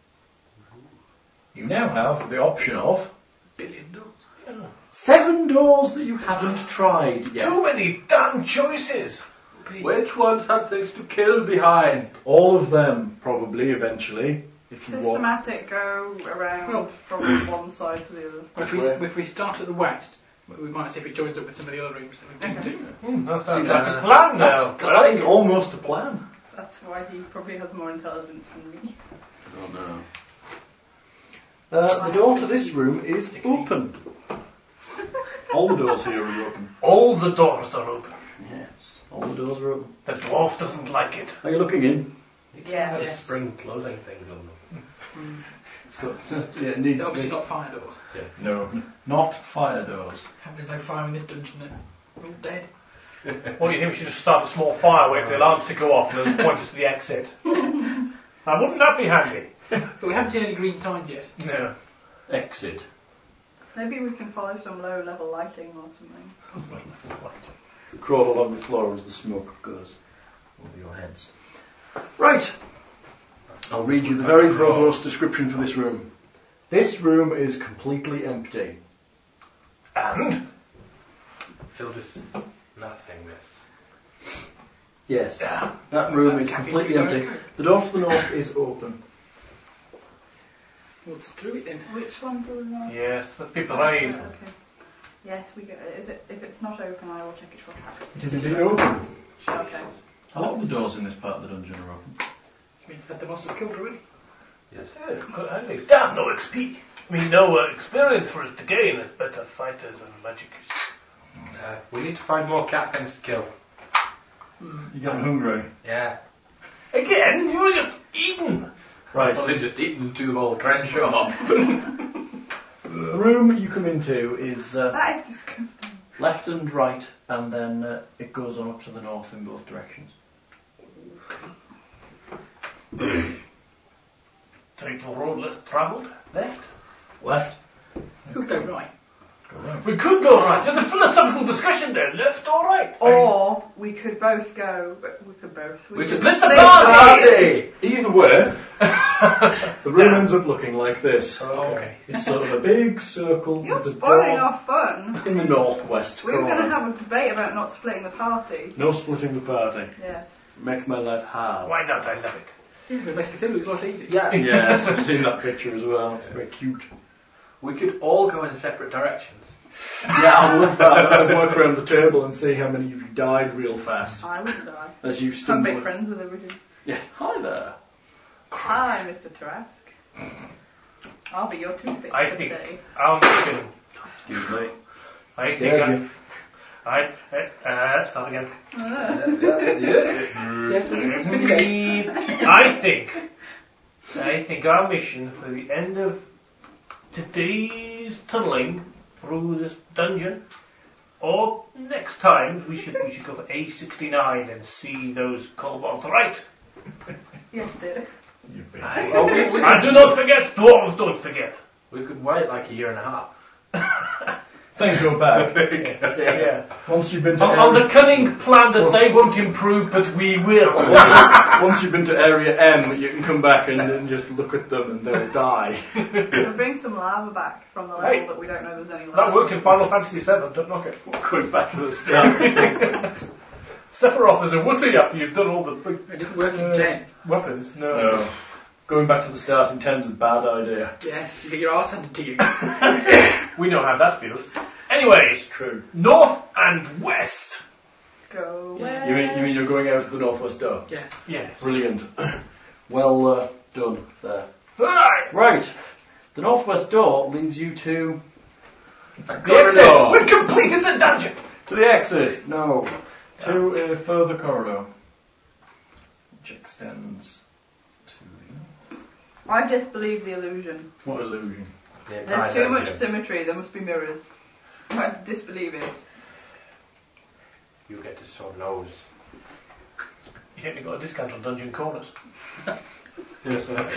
You now have the option of Billion doors. Yeah. seven doors that you haven't tried yet. Too many damn choices! Which ones have things to kill behind? All of them, probably, eventually. If you want. Systematic go around Well- from one side to the other. If we, way? if we start at the west, we might see if it joins up with some of the other rooms that we've been Okay. to. Hmm, that sounds See, like that's- a plan now. That is almost a plan. That's why he probably has more intelligence than me. Oh no. Uh, the door to this room is open. All the doors here are open. All the doors are open. Yes, all the doors are open. The dwarf doesn't like it. Are you looking in? Yeah. Have Yes. spring closing things on them. It's got, yeah, it needs They're to be. obviously not fire doors. No, not fire doors. There's no fire in this dungeon then. We're all dead. What do you think? We should just start a small fire, wait for the alarms to go off, and those point us to the exit. Now, wouldn't that be handy? But we haven't seen any green signs yet. No. Exit. Maybe we can follow some low level lighting or something. Crawl along the floor as the smoke goes over your heads. Right. I'll read you the very verbose description for this room. This room is completely empty. And? Filled with nothingness. Yes. Yeah. That room That is cafe completely we go empty. into. The door to the north is open. What's through it then? Which ones are the north? Yes, the people right. Okay. Yes, we go. Is it? If it's not open, I will check it for traps. It is indeed open. Okay. A lot of the doors in this part of the dungeon are open. Which means that the monster's killed already. Yes. Yeah, good handy. Damn, no X P. I mean, no uh, experience for us to gain as better fighters and magicians. Uh, we need to find more cat things to kill. You're getting hungry. Yeah. Again, you were just eaten. Right. Well, they just eaten two whole Crenshaw. The room you come into is uh, That is disgusting. left and right, and then uh, it goes on up to the north in both directions. Take the road less travelled. Left. Left. Could go right. Go right. We could go right. There's a philosophical discussion there. Left or right? Or we could both go. But we could both. We could could Split the split party. Either way, the room ends up looking like this. Okay. It's sort of a big circle You're with a spoiling door our fun. in the northwest We were going to corner. have a debate about not splitting the party. No splitting the party. Yes. Makes my life hard. Why not? I love it. Yeah, but makes Cthulhu's life easy. Yeah. Yes, I've seen that picture as well. It's very cute. We could all go in separate directions. Yeah, I love that. I'd work around the table and see how many of you died real fast I wouldn't die. as you I'm stumble. big friends with everybody. Yes. Hi there. Hi, Mister Trask. I'll be your toothpick I for think today. our mission. Excuse me. I think Scared I, you. I, uh, uh, start again. Yes, I think, I think our mission for the end of today's tunneling through this dungeon, or next time, we should we should go for A sixty-nine and see those kobolds, right? Yes, dear. You big Oh, we, we, And do not forget, dwarves don't forget. we could wait like a year and a half. Things go back. Yeah. Once you've been to On, on area, the cunning plan that they won't improve, but we will. once you've been to area M, you can come back and, and just look at them and they'll die. We'll bring some lava back from the level Hey. that we don't know there's any lava. That worked in Final Fantasy seven, don't knock it. Going back to the start. Sephiroth is a wussy after you've done all the big It didn't work in uh, ten. weapons. No. No. Going back to the start in ten's a bad idea. Yes, you get your arse handed to you. We know how that feels. Anyway, True. north and west. Go Yeah. away. You mean, you mean you're going out the northwest door? Yes. Yes. Brilliant. Well uh, done there. Right. Right. The northwest door leads you to The exit. We've completed the dungeon. to the exit. No. To a further corridor. extends to the north. I disbelieve the illusion. What illusion? The There's entire too much dungeon. symmetry, there must be mirrors. I disbelieve it. You get to saw nose. You think we got a discount on Dungeon Corners? Yes, sir.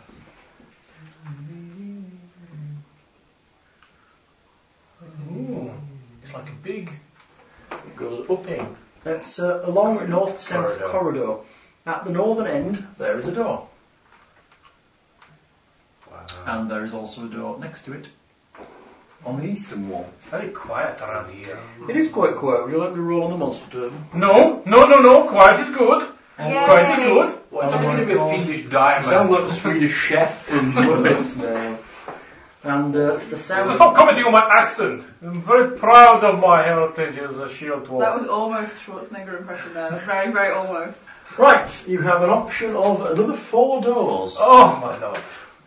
Ooh, it's like a big It goes up. thing. It's uh, a long north-south Corridor. corridor. At the northern end, there is a door. Wow. And there is also a door next to it. On the eastern wall. It's very quiet around here. It is quite quiet. Would you like me to roll on the monster turtle? No, no, no, no. Quiet is good. Quiet is good. What's Oh it going my to be a God. fiendish You diamond? sound like a Swedish chef in Muppets now. And uh, to the south... Stop commenting on my accent. I'm very proud of my heritage as a shield dwarf. That was almost Schwarzenegger impression there. Very, very almost. Right, you have an option of another four doors. Oh my lord.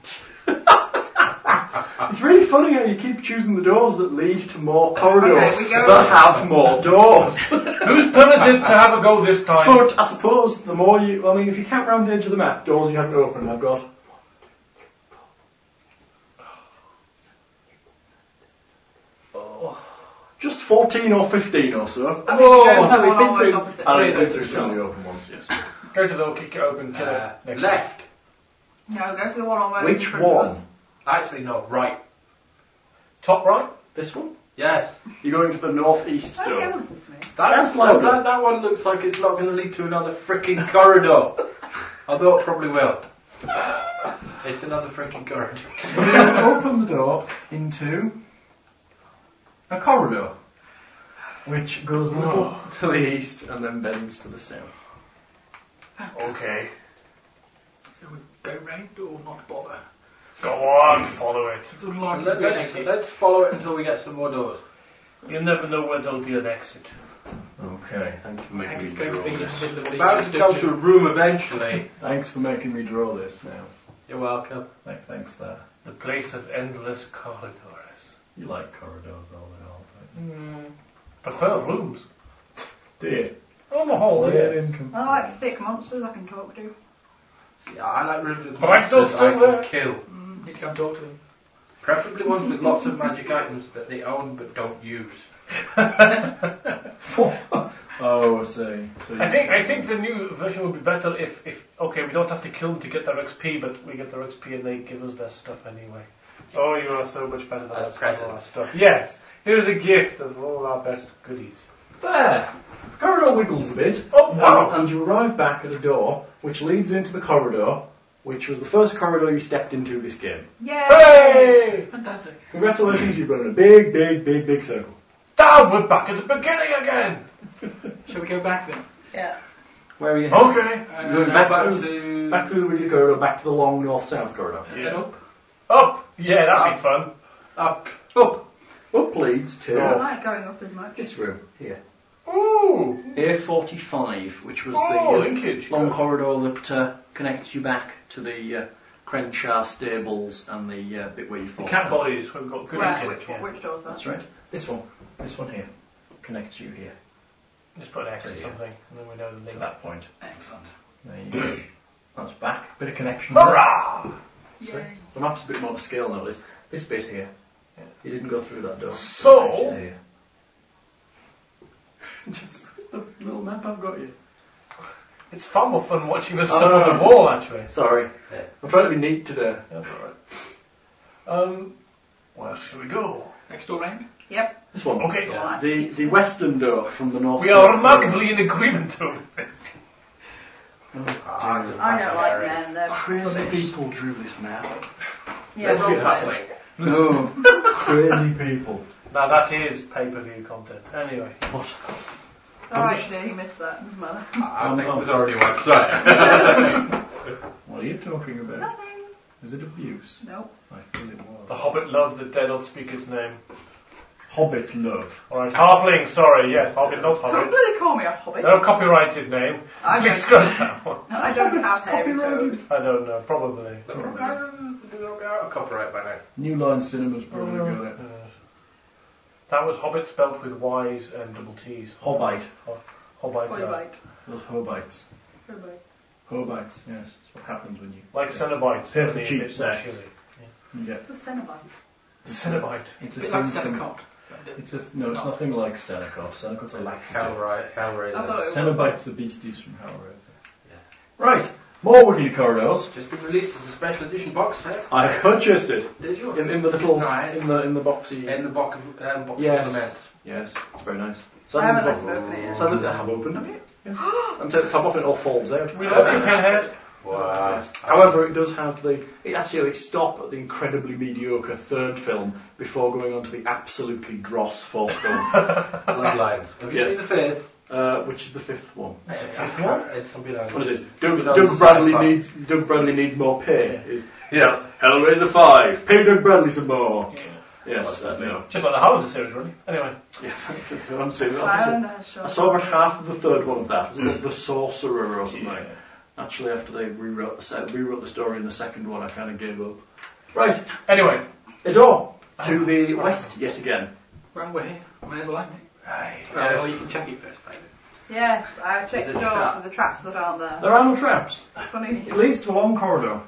It's really funny how you keep choosing the doors that lead to more corridors Okay, we go- that have more doors. Whose turn is it to have a go this time? But I suppose the more you... I mean, if you count round the edge of the map, doors you haven't opened, I've got... Just fourteen or fifteen or so. I mean, Oh, we go no, we've one been almost through- opposite. I Three don't doors think or there's so. only open ones, yes. Go to the door, kick it open, kill Uh, it. Next left. No, go for the one almost. Which in front of one? us. Actually, no, right. Top right? This one? Yes. You're going for the northeast Oh, door. yeah, listen to me. That, Sounds louder. that, that one looks like it's not going to lead to another freaking corridor. Although it probably will. It's another freaking corridor. You open the door into a corridor, which goes a little to the east and then bends to the south. Okay. So we go round or not bother? Go on, follow it. It's unlikely Let, to be an let's, exit. let's follow it until we get some more doors. You never know where there'll be an exit. Okay, thank you for I making me could go draw to the this. middle of We're the about to go to a dungeon. room eventually. Thanks for making me draw this now. You're welcome. Th- Thanks there. The place of endless corridors. You like corridors all in all, don't Mm. Prefer rooms. you? Do you? On the whole, Clear yes. income. I like thick monsters I can talk to. Yeah, I like rooms with But I still monsters I still can there. kill. Mm, need to go and talk to them. Preferably ones with lots of magic items that they own but don't use. Oh, I see. So you I think I think the new version would be better if, if okay, we don't have to kill them to get their X P, but we get their X P and they give us their stuff anyway. Oh, you are so much better than As us with all our presents. stuff. Yes, here's a gift of all our best goodies. There. The corridor wiggles a bit. Oh, wow. And, and you arrive back at a door which leads into the corridor, which was the first corridor you stepped into this game. Yay! Hey! Fantastic. Congratulations, you've got in a big, big, big, big circle. Damn, we're back at the beginning again. Shall we go back then? Yeah. Where are you? Okay. Uh, Going no, back, back through, to- back through the wiggly corridor, back to the long north-south corridor. Then up. Up. Yeah, that'd be fun. Up. Up. Up leads I to don't like going up as much. this room here. Ooh. A forty-five, which was Oh, the uh, linkage. long corridor that uh, connects you back to the uh, Crenshaw stables and the uh, bit where you The fought. cat bodies. We've got goodies Right, in which, it. Yeah. which door's that? That's right. This one. This one here connects you here Just put an X or Yeah. something, and then we know the to link. that point. Excellent. There you go. That's back. Bit of connection. there. Hurrah! Yay. The map's a bit more to scale now. This this bit here. Yeah. You didn't go through that door. So- There. Just the little map I've got you. It's far more fun watching the Oh, stuff no, on the no. wall, actually. Sorry. Yeah. I'm trying to be neat today. That's alright. Um, where should we go? Next door round. Yep. This one. Okay. Yeah. The the western door from the north. We are remarkably in agreement over this. Ah, just I don't like Harry. men. They're Crazy people drew this map. Yeah, Let's role do players. halfling. No. Crazy people. Now that is pay-per-view content. Anyway. What? Alright, yeah, he missed that. Doesn't matter. I think there's already a website. What are you talking about? Nothing. Is it abuse? Nope. I feel it was. The Hobbit love that dare not speak its name. Hobbit love. Alright, Halfling, sorry, yes, Hobbit, not Don't Hobbits. really call me a hobbit. No copyrighted name. I Please don't- scratch that one. No, I don't have hairy copyrighted. toes. I don't know, probably. They don't get out of copyright by now. New Line Cinema's probably got it. Uh, that was Hobbit spelt with Y's and double T's. Hobbite. Ho- Hobbite. Hobbit. uh, Bite. Those Hobbites. Hobbit. Hobites, yes. That's what happens when you... Like Cenobites. Pay for only a cheap bit sex. chilly. you get. It's a Cenobite. Cenobite. It's A a bit like thing from- Senecott. It's a, no, it's nothing like Senecott. Senecott's a Like laxative. Hellra- Hellraiser. I thought it was. Cenobites the beasties from Hellraiser. Right, more Wiggly Corridors. Just been released as a special edition box set. I purchased it Did you? in, in the little Nice. in the in the boxy. In the box, um, box Yes. supplements. Yes, it's very nice. I haven't the let them open it yet. So that I have opened it. Yes. And take the top off, it all folds out. We love you, Pinhead. Wow. Yes. However, it does have the. It actually stop at the incredibly mediocre third film before going on to the absolutely dross fourth film, Bloodlines. Have you Yes. seen the fifth? uh, which is the fifth one. It's fifth one? It's something else. What is it? Doug, It's on Doug Bradley sci-fi. needs Doug Bradley needs more pay. Is yeah. Hellraiser five. Pay Doug Bradley some more. Yeah. Yes, uh, no. Just like the Highlander series, really. Anyway. Yeah, I'm saying that. Highlander has I short. saw about half of the third one of that. Was it The Sorcerer or something? Yeah. Actually, after they rewrote the se- rewrote the story in the second one, I kind of gave up. Right, Anyway. Adore to the west yet again. Wrong way. May as well like me. Aye. Right, well, you can check it first, baby. Yes, I've checked Is the it door trap? for the traps that aren't there. There are no traps. Funny. It leads to a long corridor,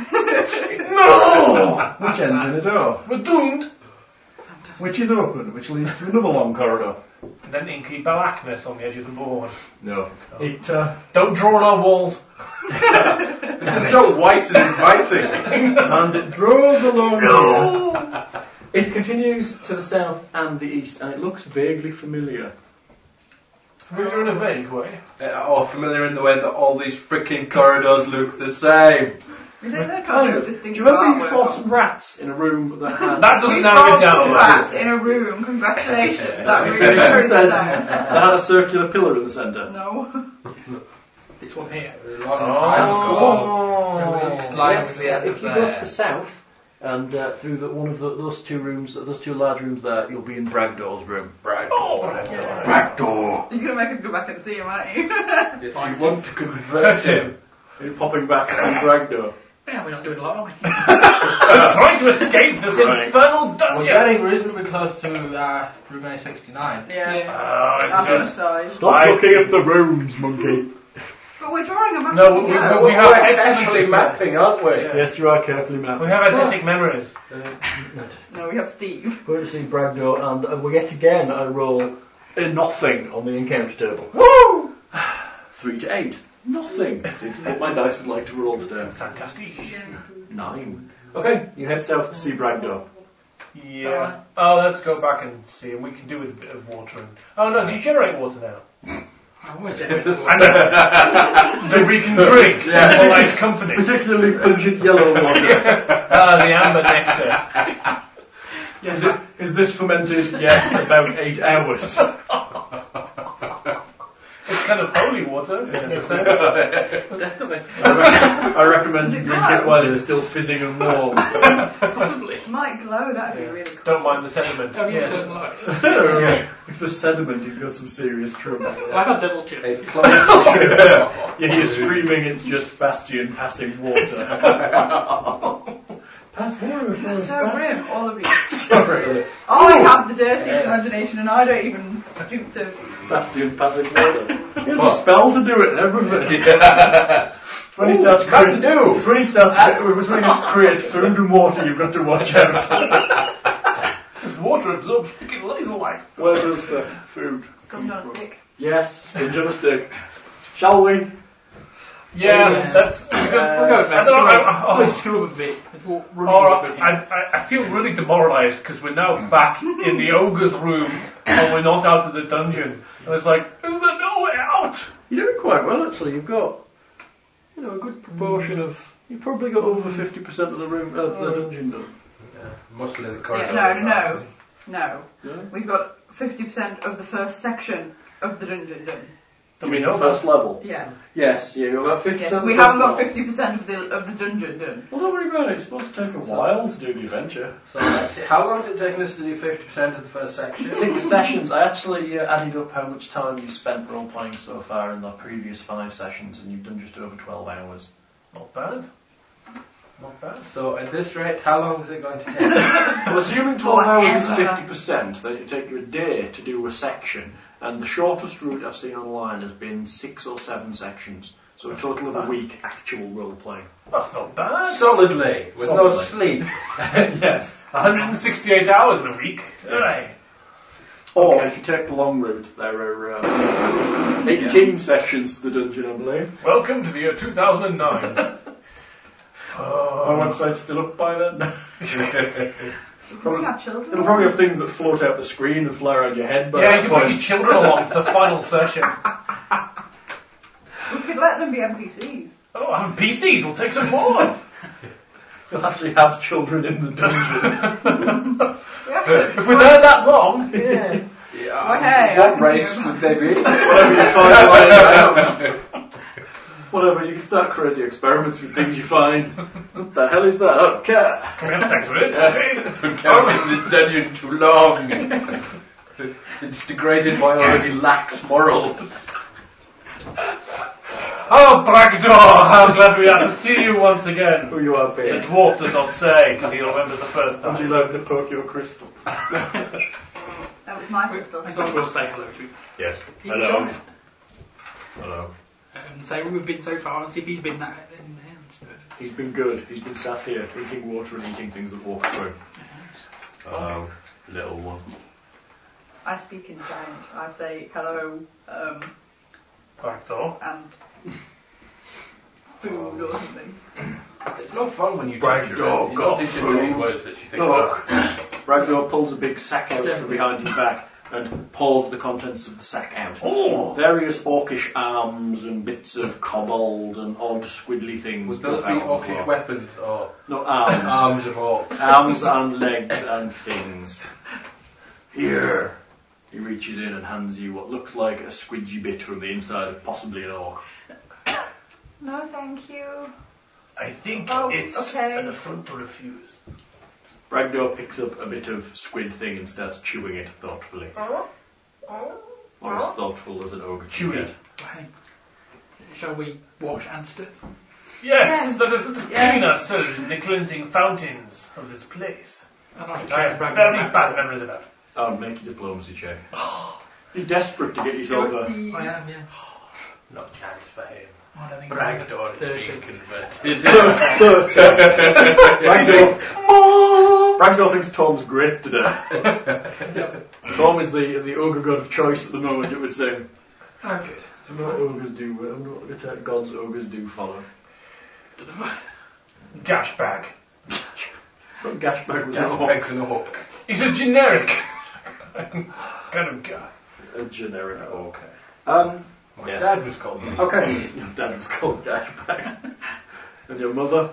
No! which ends in a door, We're doomed. which is open, which leads to another long corridor. And then Inky Balakness on the edge of the board. No, it. Uh, Don't draw on our walls. It's so white and inviting. and it draws along. No! It continues to the south and the east, and it looks vaguely familiar. We're in a vague way. Uh, oh, familiar in the way that all these freaking corridors look the same. Is it their Kind kind of. of Do distinct you remember you artwork fought on- some rats in a room that had... That doesn't We narrow it fought down. some rat in a room. Congratulations. That really It narrows said- it that down. had a circular pillar in the centre. No. This one here. A lot of times Oh. gone. Slide Yes, to the end if of you go there. to the south and uh, through the, one of the, those two rooms, those two large rooms there, you'll be in Bragdor's room. Right. Oh, Bragdor! You're going to make us go back and see him, aren't you? Yes, you want to convert That's him. him. You're popping back to see Bragdor. Yeah, we're not doing a lot, are we? I'm trying to escape this Right. infernal We're dungeon. getting reasonably close to uh, room A sixty-nine. Yeah. Oh, I'm it's going just... to die. Stop I- looking at the rooms, monkey. But we're drawing a map. No, we- together. we- we have We're excellent- actually mapping, aren't we? Yes, you are carefully mapped. We have eidetic memories. No, we have Steve. We're to see Bragdor, and uh, we yet again I roll a nothing on the encounter table. Woo! Three to eight. Nothing. Seems what my dice would like to roll today. Fantastic. Nine. Okay, you head south to see Bragdor. Yeah. Oh, let's go back and see. We can do with a bit of water. And... Oh no, do you generate water now? Oh, we're generating water. I know. So we can drink. Yeah. For life company. Particularly pungent yellow water. Ah, the amber nectar. Is, it, is this fermented? Yes, about eight hours. It's kind of holy water. In a sense. Definitely. I, re- I recommend you Is it drink glow? it while it's still fizzing and warm. Possibly. It might glow, that'd be really cool. Don't mind the sediment. Have you Yeah. certain lights? If there's sediment, he's got some serious trouble. I've had devil chips. It's close. You hear screaming, it's just Bastion passing water. Pass water if You're there's so grim, all of you. Sorry. I have the dirtiest imagination and I don't even stoop to... Bastion passing water. He has a spell to do it and everything. When he Ooh, starts got create- to do. it's when he starts it's when he just create food and water you've got to watch out. This water absorbs freaking laser light. Where does the food? Scummed on a stick. Yes, spinach on a stick. Shall we? Yeah, Yeah. that's. We'll go, we'll go I don't know. I, Always I, screw up a bit. We'll run Or a bit. I, I, I feel really demoralised because we're now back in the ogre's room and we're not out of the dungeon. And it's like, is there no way out? You're doing quite well actually. You've got, you know, a good proportion of. You've probably got over fifty percent of the room of the dungeon done. Yeah, mostly in the corridor. Yeah, no, no, no. Yeah. We've got fifty percent of the first section of the dungeon done. I mean, the first level. Yes. Yes, yeah, you've got about fifty Yes. percent. We haven't got fifty percent of the of the dungeon done. Well, don't worry about it. It's supposed to take a while to do the adventure. So that's it. How long has it taken us to do fifty percent of the first section? Six sessions. I actually uh, added up how much time you spent role playing so far in the previous five sessions, and you've done just over twelve hours. Not bad. Not bad. So at this rate, how long is it going to take? Well, assuming twelve hours is Whatever. fifty percent, then it take you a day to do a section, and the shortest route I've seen online has been six or seven sections. So a total of a week actual role playing. That's not bad. Solidly, with Solidly. no sleep. Yes. one hundred sixty-eight hours in a week. Aye. Or if you take the long route, there are uh, eighteen sessions to the dungeon, I believe. Welcome to the year two thousand nine. My website's still up by then. We probably got children. It'll probably have things that float out the screen and fly around your head. But Yeah, you can bring your children along to the final session. We could let them be N P Cs. Oh, I have P Cs. We'll take some more. You'll actually have children in the dungeon. We have to. If we're there that long. Yeah. Yeah, Well, hey, I what can race do- would they be? Whatever you find lying around. Whatever, you can start crazy experiments with things you find. What the hell is that? Oh, cat. Can we have sex with it? Yes, we can't be in this dungeon too long. It's degraded by already lax morals. Oh, Bragdor, how glad we are to see you once again. Who you are, The babe. dwarf does not say, because he remembers the first Would you time. learn to poke your crystal? That was my crystal. I thought we'll say hello to him. Yes. He was on Hello. it. Hello. And say we've been so far and see if he's been that in there and stuff. He's been good. He's been sat here drinking water and eating things that walk through. Hello, little one. I speak in giant. I say hello, um, Bragdor. and food or something. It's no fun when you Brag teach her. dog, You don't got teach her to eat food. words that she thinks Look. are. Ragnar pulls a big sack out from behind his back and pours the contents of the sack out. Oh! Various orcish arms and bits of kobold and odd squiddly things. Would those drop be out on the orcish floor. weapons or No, arms. arms of orcs? Arms and legs and things. Here. He reaches in and hands you what looks like a squidgy bit from the inside of possibly an orc. No, thank you. I think Oh, it's okay. an affront to refuse. Bragdor picks up a bit of squid thing and starts chewing it thoughtfully. Or as thoughtful as an ogre Chew can it. get. Right. Shall we wash and stuff? Yes, Yes. let us, let us Yes. clean ourselves in the cleansing fountains of this place. And I should I try to have brag very about bad that. memories of that. Oh, make a diplomacy check. He's desperate to get yourself a... I am, yeah. Not chance for him. I don't think Bragdor is thirty. being converted. Ragnar, Ragnar thinks Tom's great today. Tom is the the ogre god of choice at the moment, it would seem. Oh, good. Do you know what ogres do? I don't know what the gods ogres do follow. Don't know. Gash bag. But Gashbag was That's an orc. pegs and a hook. He's a generic kind of guy. A generic orc. Um, My yes. dad was called that. Okay, your dad was called Gashbag. And your mother?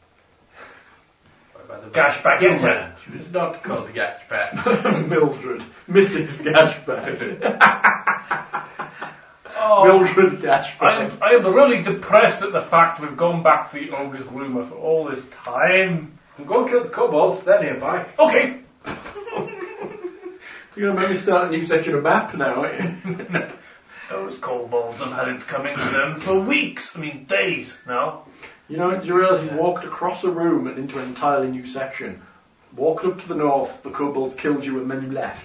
Gash bag enter. She was not called the Gashback. Mildred. Missus Gashbag. Oh, Mildred I Gashbag. am, I am really depressed at the fact we've gone back to the ogre's room after all this time. Go and kill the kobolds, they're nearby. Okay. You're going to make me start a new section of map now, aren't you? Those kobolds have had it coming to them for weeks. I mean, days now. You know, do you realise you walked across a room and into an entirely new section? Walked up to the north, the kobolds killed you, and then you left.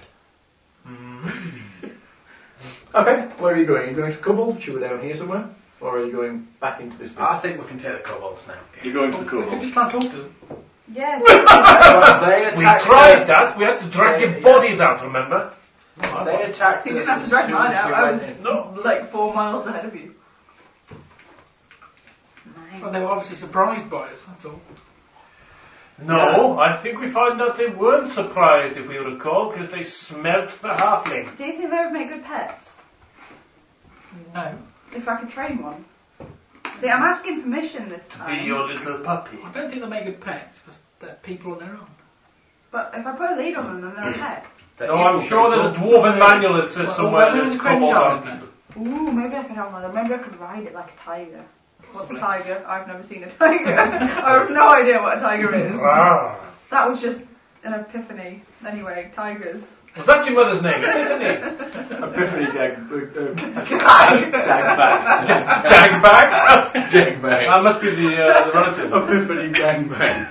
Okay, where are you going? Are you going to kobolds? Should we down here somewhere? Or are you going back into this bit? I think we can take the kobolds now. You're going to the I kobolds. just can't talk to them. Yes. they We attacked tried us. that. We had to drag Yeah, your yeah. bodies out, remember? They attacked You us didn't have to as drag soon mine as out. we I went was in. No. like four miles ahead of you. Well, they were obviously surprised by us, that's all. No, I think we found out they weren't surprised, if we recall, because they smelt the halfling. Do you think they would make good pets? No. If I could train one? See, I'm asking permission this Be time. your little puppy. I don't think they make good pets, because they're people on their own. But if I put a lead on them, then they're a pet. They're No, I'm evil sure there's a people. dwarven manual that says Well, somewhere well, there's there's a kobold Crenshaw. people. Ooh, maybe I could have one of them. Maybe I could ride it like a tiger. What's a tiger? I've never seen a tiger. I have no idea what a tiger is. Ah. That was just an epiphany. Anyway, tigers. Was that your mother's name? Epiphany? Epiphany gag. Uh, uh, Gag Gagbag. Gangbang? That's- Gangbang. That must be the, uh, the relative. Epiphany gangbang.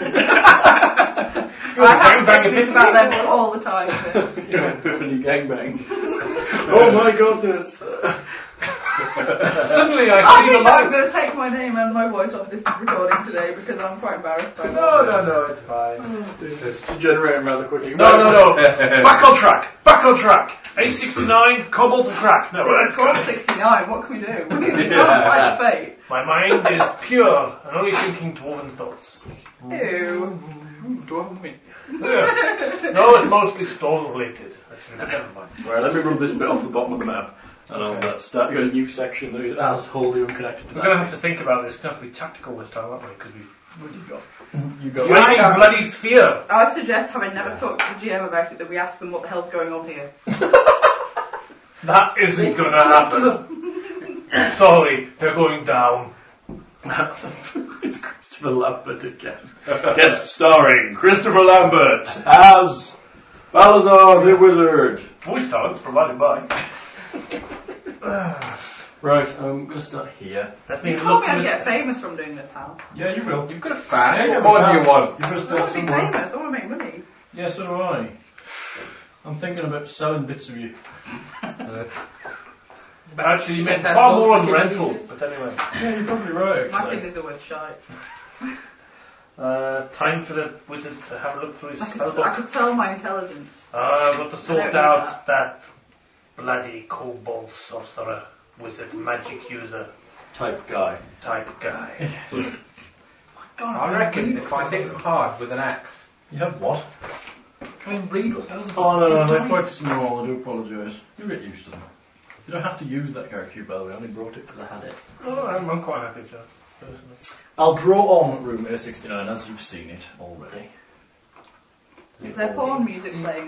I have Gangbang to think epiphany. about them all the time. Epiphany gangbang. Oh my goodness. Suddenly I I see the think I'm light. going to take my name and my voice off this recording today because I'm quite embarrassed by that. No, no, no, it's fine. It's degenerating rather quickly. No, no, no. Back on track. Back on track. A sixty-nine, cobble to track. No, See, let's it's go. twelve sixty-nine, what can we do? We can't fight fate. My mind is pure and only thinking dwarven thoughts. Ew. Dwarven me. Yeah. No, it's mostly stone related. Actually, but never mind. Right, let me rub this bit off the bottom of the map, and I'll uh, start you a new section that is as wholly unconnected to We're that. going to have to think about this. It's going to have to be tactical this time, aren't we? Because we've What have you got? You got Lightning bloody sphere. I suggest, having never talked to the G M about it, that we ask them what the hell's going on here. That isn't going to happen. Sorry, they're going down. It's Christopher Lambert again. Guest starring Christopher Lambert as Balazar the Wizard. Voice talents provided by. Right, I'm going to start here. Let me You look told me through I'd this. get famous from doing this, Hal. Yeah, you will. You've got a fan. Yeah, What more do you want? You're going to I start want to be somewhere. famous, I want to make money. Yeah, so do I. I'm thinking about selling bits of you. Actually, you meant Ten far thousand more on dollars rental. for But anyway. Yeah, you're probably right, My actually. fingers are worth shite. Uh, time for the wizard to have a look through his I could, spell I book. could sell my intelligence. Ah, I've got to I sort don't need out that bloody kobold sorcerer, wizard, magic user Type guy. type guy. God, I reckon if I hit hard with an axe. You have what? Try and read what spells. Oh, no, no, they're quite small, I do apologise. You get used to them. You don't have to use that character cube, by the way, I only brought it because I had it. Oh, I'm, I'm quite happy to, personally. I'll draw on room A sixty-nine as you've seen it already. Is there porn music playing?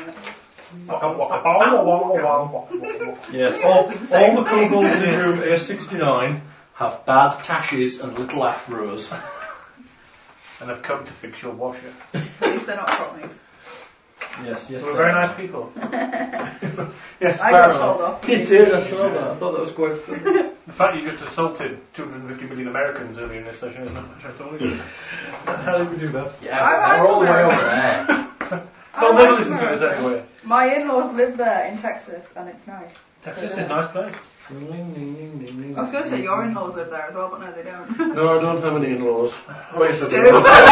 Yes, all, all the kobolds in room A sixty-nine have bad tashes and little afros. And I've come to fix your washer. At least they're not cockneys. Yes, yes. We're they very are. nice people. Yes, I got apparently. told off. You did, I saw that. I thought that was quite funny. The fact you just assaulted two hundred fifty million Americans earlier in this session isn't much I told you. How did we do that? Yeah, I we're all the way like over there. They'll I never like listen to this America. anyway. My in-laws live there in Texas, and it's nice. Texas is a nice place. I was going to say your in-laws live there as well, but no, they don't. No, I don't have any in-laws. Wait a second.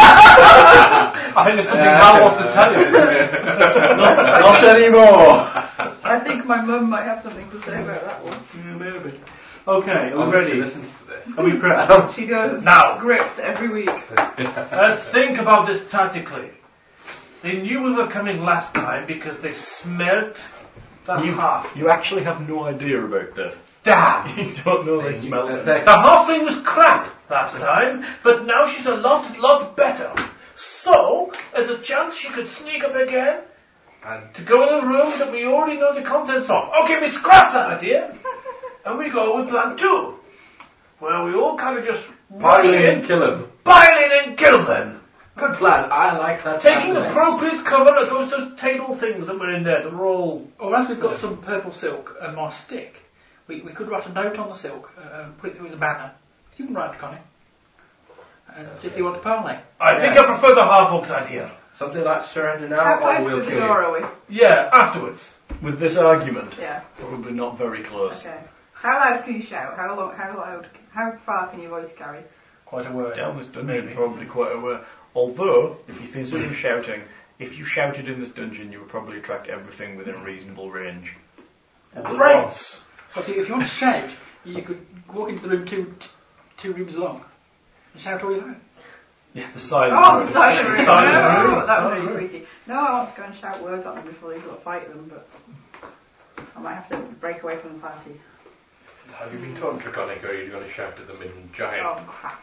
I think there's something Mal wants to tell you. not, not anymore. I think my mum might have something to say about that one. Yeah, maybe. Okay, are Oh, we ready? she listens to this. Are we prepped? She goes Now. script every week. Let's think about this tactically. They knew we were coming last time because they smelt the You, half. you actually have no idea about that. Damn! You don't know they smell Uh, it. they- The halfling was crap last time, but now she's a lot, lot better. So, there's a chance she could sneak up again And to go in a room that we already know the contents of. Okay, we scrap that idea, and we go with plan two, where we all kind of just rush pile in in, and kill him. pile in and kill them. Good plan. I like that. Taking plan. appropriate cover against those table things that were in there that were all... Or as we've got some purple silk and my stick, we, we could write a note on the silk uh, and put it through as a banner. You can write to Connie. And see if they want to parley. I think I prefer the half-orc's idea. Something like surrender now, How or close we'll to the kill door you. are we? Yeah, afterwards. With this argument, Yeah. probably not very close. Okay. How loud can you shout? How long? How loud? How far can your voice carry? Quite a word. Down this dungeon, Maybe. probably quite aware. Although, if you think of shouting, if you shouted in this dungeon, you would probably attract everything within reasonable range. Right. So if you, if you want to shout, you could walk into the room two, t- two rooms long and shout all you like. Yeah, the silent Oh, room. the silent room. Silent No, room. that was really freaky. No, I want to go and shout words at them before they go to fight them, but I might have to break away from the party. Have you been taught Draconic, or are you going to shout at them in giant? Oh crap!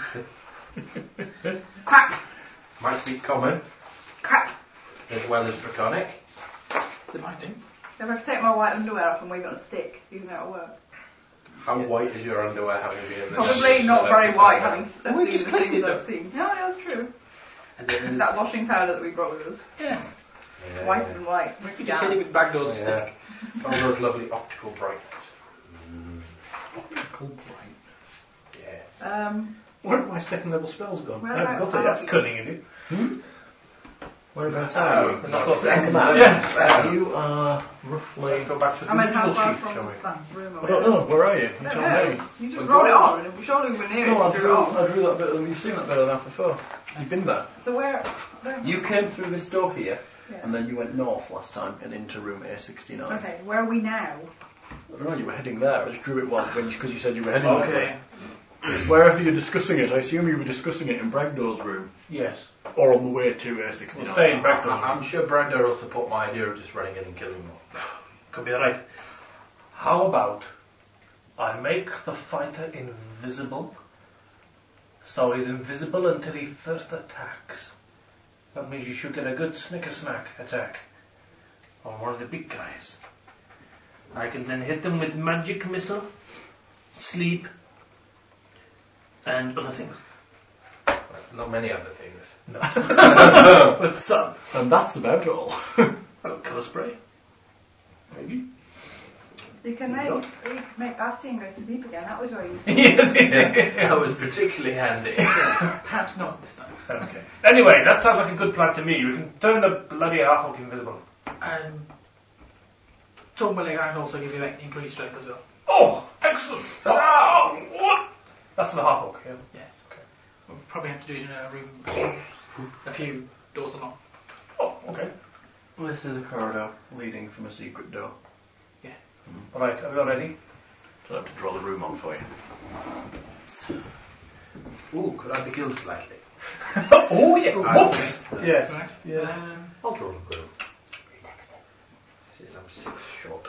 Crap! Might speak common Crap! as well as Draconic. They might do. If I take my white underwear off and wave it on a stick, do you think that'll work? How white is your underwear having been in this? Probably not very white, having Well, we seen just the cleaned things it I've up. seen. Yeah, yeah, that's true. And then, That washing powder that we brought with us. Yeah. yeah. White and white. We just hit it with Bagdoor's Yeah. stick. All those lovely optical brights. Optical bright. Yes. Um, Where have my second level spells gone? Where I haven't about got it. That's five? cunning of you. Whereabouts are you? And that's what's the Second end man. Yeah. You are roughly... Let's go back to the I mean, how original far sheet, from shall we? that room I away? don't know, where are you? You I don't tell know. me. You just We're rolled it going- on, and surely we were near No, it, I you drew drew, it on. I drew that bit of... You've seen that bit of that before. You've been there. So where... where You came through this door here, yeah. and then you went north last time and into room A sixty-nine. Okay, where are we now? I don't know, you were heading there. I just drew it one because you said you were heading that Okay. way. Wherever you're discussing it, I assume you were discussing it in Bragdor's room. Yes. Or on the way to A sixty-nine. We'll stay in back I- I'm sure Brandor will support my idea of just running in and killing them all. Could be right. How about I make the fighter invisible, so he's invisible until he first attacks. That means you should get a good snicker snack attack on one of the big guys. I can then hit them with magic missile, sleep, and other things. Not many other things. No. With some. And that's about all. Well, colour spray. Maybe. You can make, you can make Bastian go to sleep again, that was very useful. That was particularly handy. Perhaps not this time. Okay. Anyway, that sounds like a good plan to me. We can turn the bloody half-orc invisible. Um, Tom Willing, I can also give you increased strength as well. Oh, excellent! Oh, what? That's the half-orc, yeah. Yes. Okay. We'll probably have to do it in a room a few doors along. Oh, okay. This is a corridor leading from a secret door. Right, are we all ready? So I have to draw the room on for you. Ooh, could I be killed slightly? Oh, yeah. I- Whoops! Yes. Right. Yeah. Um, I'll draw the room. Since I'm six short.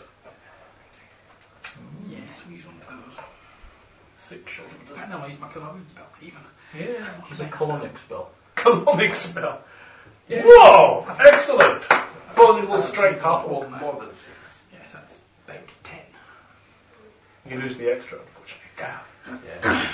yes, we use one of those. Six shoulders. I know I use my colonic spell, even. Yeah. It's a colonic spell. Colonic spell. Yeah. Whoa! Excellent! Vulnerable strength half More, orc. more than six. Yes, that's baked ten. You lose the extra, unfortunately. Gaff. Yeah.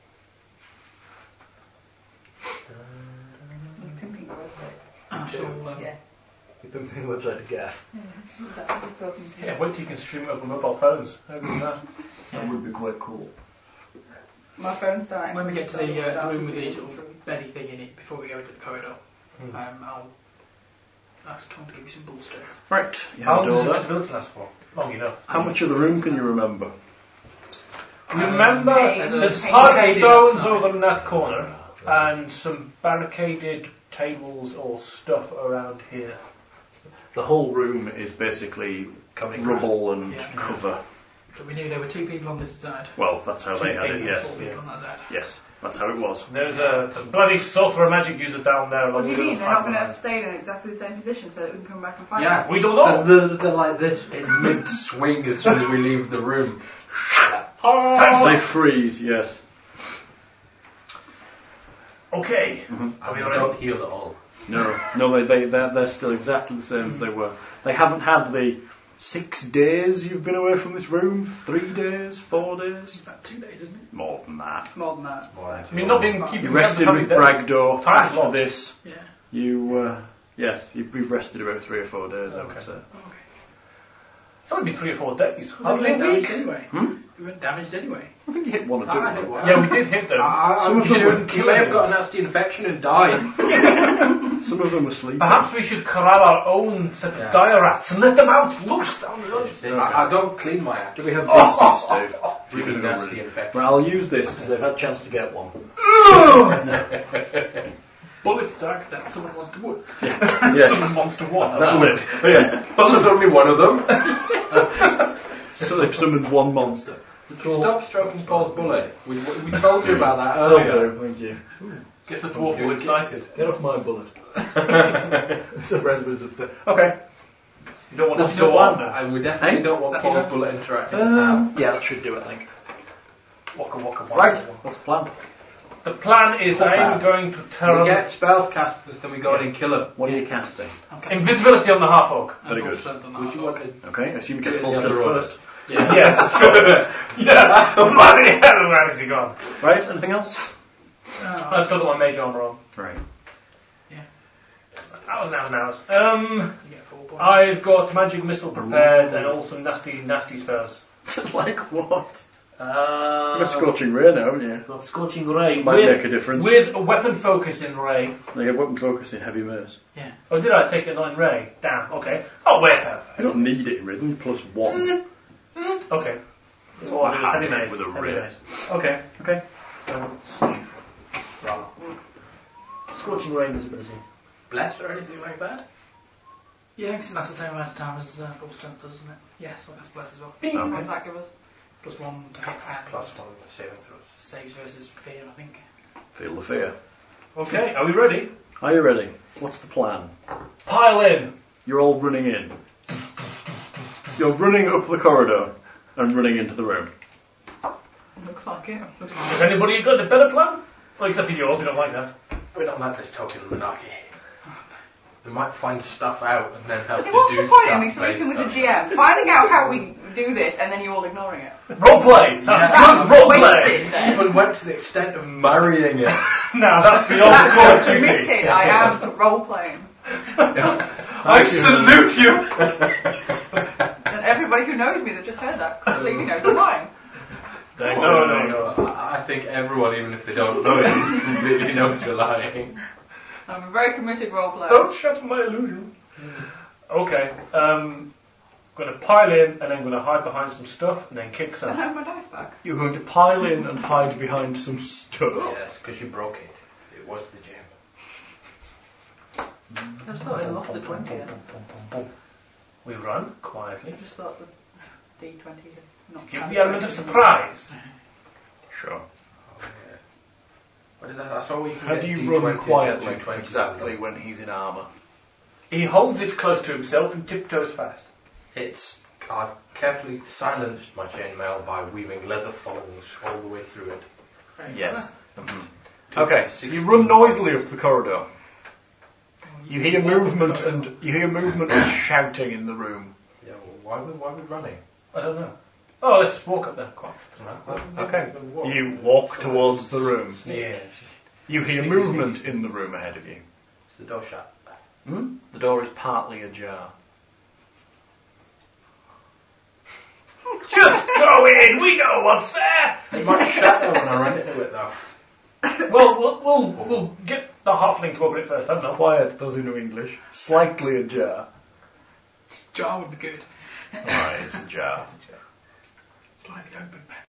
You're pimping the website. I shall, um, Yeah. You've been paying website to Gaff. Yeah, is that what he's talking to? Yeah, wait till you can stream it over mobile phones. How good is that? That would be quite cool. My phone's dying. When we get to the uh, room with the sort of belly thing in it, before we go into the corridor, Hmm. um, I'll ask Tom to give you some bolster. Right, you How have a door long there. does invisibility last for? Long enough. How much of the room can you remember? Remember, There's a there's paint hard barricaded stones outside. over in that corner, and some barricaded tables or stuff around here. The whole room is basically Coming rubble and Yeah. cover. So we knew there were two people on this side. Well, that's how they had it, yes. Four people on that side. Yes, that's how it was. There's a, a bloody sulphur magic user down there. What do you along mean? with They're not going to those have to stay in exactly the same position so that we can come back and fight Yeah. them? We don't know. They're, they're, they're like this in mid-swing as soon as we leave the room. They freeze, yes. Okay. And Are we we all ready? don't heal at all. No, no, they, they, they're, they're still exactly the same as they were. They haven't had the six days you've been away from this room, three days, four days. It's about two days, isn't it? More than that. It's more than that. I mean, not being keeping You rested having with days. Bragdor. Time is After lost. this, Yeah. you, uh, yes, you, we've rested about three or four days, I would Okay. say. Okay. It's only been three or four days. We Hardly a weren't damaged week. anyway. Hmm? We weren't damaged anyway. I think you hit one or two. Ah, I of hit them. one. Yeah, we did hit them. I, I, Some of you, them know, were you may have got a nasty infection and died. Some of them were sleeping. Perhaps we should corral our own set of Yeah. dire rats and let them out loose down the road. I, I don't clean my act. Do we have beasties, Steve? Really We're gonna go nasty really- infection. Well, I'll use this because they've had a chance to get one. Bullets target that someone wants to wood. Yes. Someone wants to what? That'll bullet. it. Oh, yeah. But there's only one of them. So they've summoned one monster. Stop stroking Paul's bullet. We, we, we told you about that Will earlier. do, thank you. Gets the dwarf all excited. Get off my bullet. It's a residence of the... Okay. You don't want That's to the go plan on now. And we definitely Hey? don't want That's Paul's enough. bullet interacting with Um, yeah, that should do it, I think. Waka waka waka. Right, what's the plan? The plan is I'm going to that. turn We get spells cast, then we go in and kill him. What are you casting? Okay. invisibility on the half orc. Very good. Would you want to... Okay, I assume you get Yeah, full the strength other order. first. Yeah. Yeah. yeah. Bloody hell, where has he gone? Right, anything else? Uh, I've still got my mage armor on. Right. Hours and hours and hours. Um, you get four points. I've got magic missile prepared and all some nasty, nasty spells. Like what? Uh, You've got scorching ray now, haven't you? got scorching ray. Might with, make a difference. With a weapon focus in ray. They have weapon focus in heavy mace. Yeah. Oh, did I take it on ray? Damn. Okay. Oh, wait. You don't need it in rhythm, plus one. Okay. That's what I had Heavy to mace. with a Heavy ray. mace. Okay. Okay. Um, sleep. Rather. Scorching ray visibility. Bless or anything like that? Yeah, because that's the same amount of time as uh, full strength, doesn't it? Yes, well, that's bless as well. What Okay. does that give us? Plus one to hit and Plus one saving throws. saves versus fear, I think. Feel the fear. Okay, are we ready? Are you ready? What's the plan? Pile in. You're all running in. You're running up the corridor and running into the room. Looks like it. Looks Has like anybody got a better plan? Well, except for yours, we don't like that. We don't like this token monarchy. We might find stuff out and then have it. to What's do the point stuff in me sleeping with based the G M, finding out how we do this, and then you all ignoring it? Roleplay! That's Yeah. good roleplay! Wasted on- then. Even went to the extent of marrying it. Now, that's beyond the That's call how of duty. committed I am to role playing. I salute you! And everybody who knows me that just heard that completely knows I'm lying. No, no, no. I I think everyone, even if they don't know you, completely knows you're lying. I'm a very committed role player. Don't shatter my illusion. Okay, um, going to pile in and then going to hide behind some stuff and then kick I some. have my dice back. You're going to pile in and hide behind some stuff. Yes, because you broke it. It was the gem. I just thought I lost the twenty then. We run quietly. I just thought the D twenties are not Give the element of surprise. Sure. Oh, yeah. What is that? I saw you can How get do you D run twenty quietly like twenty Exactly when he's in armour. He holds it close to himself and tiptoes fast. It's I've carefully silenced my chainmail by weaving leather thongs all the way through it. Very Yes. clever. Mm-hmm. Okay, so you run noisily up the corridor. You hear movement and you hear movement and shouting in the room. Yeah, well, why we why are we running? I don't know. Oh, let's walk up there. Quiet. Okay. You walk towards the room. Yeah. You hear movement in the room ahead of you. Is the door shut? Hmm? The door is partly ajar. Just go in. We know what's there. It might shatter when I run into it though. Well, we'll we'll, we'll get the halfling to open it first. I don't know. Quiet, those who know English. Slightly ajar. Jar would be good. Alright, it's ajar. Slightly open.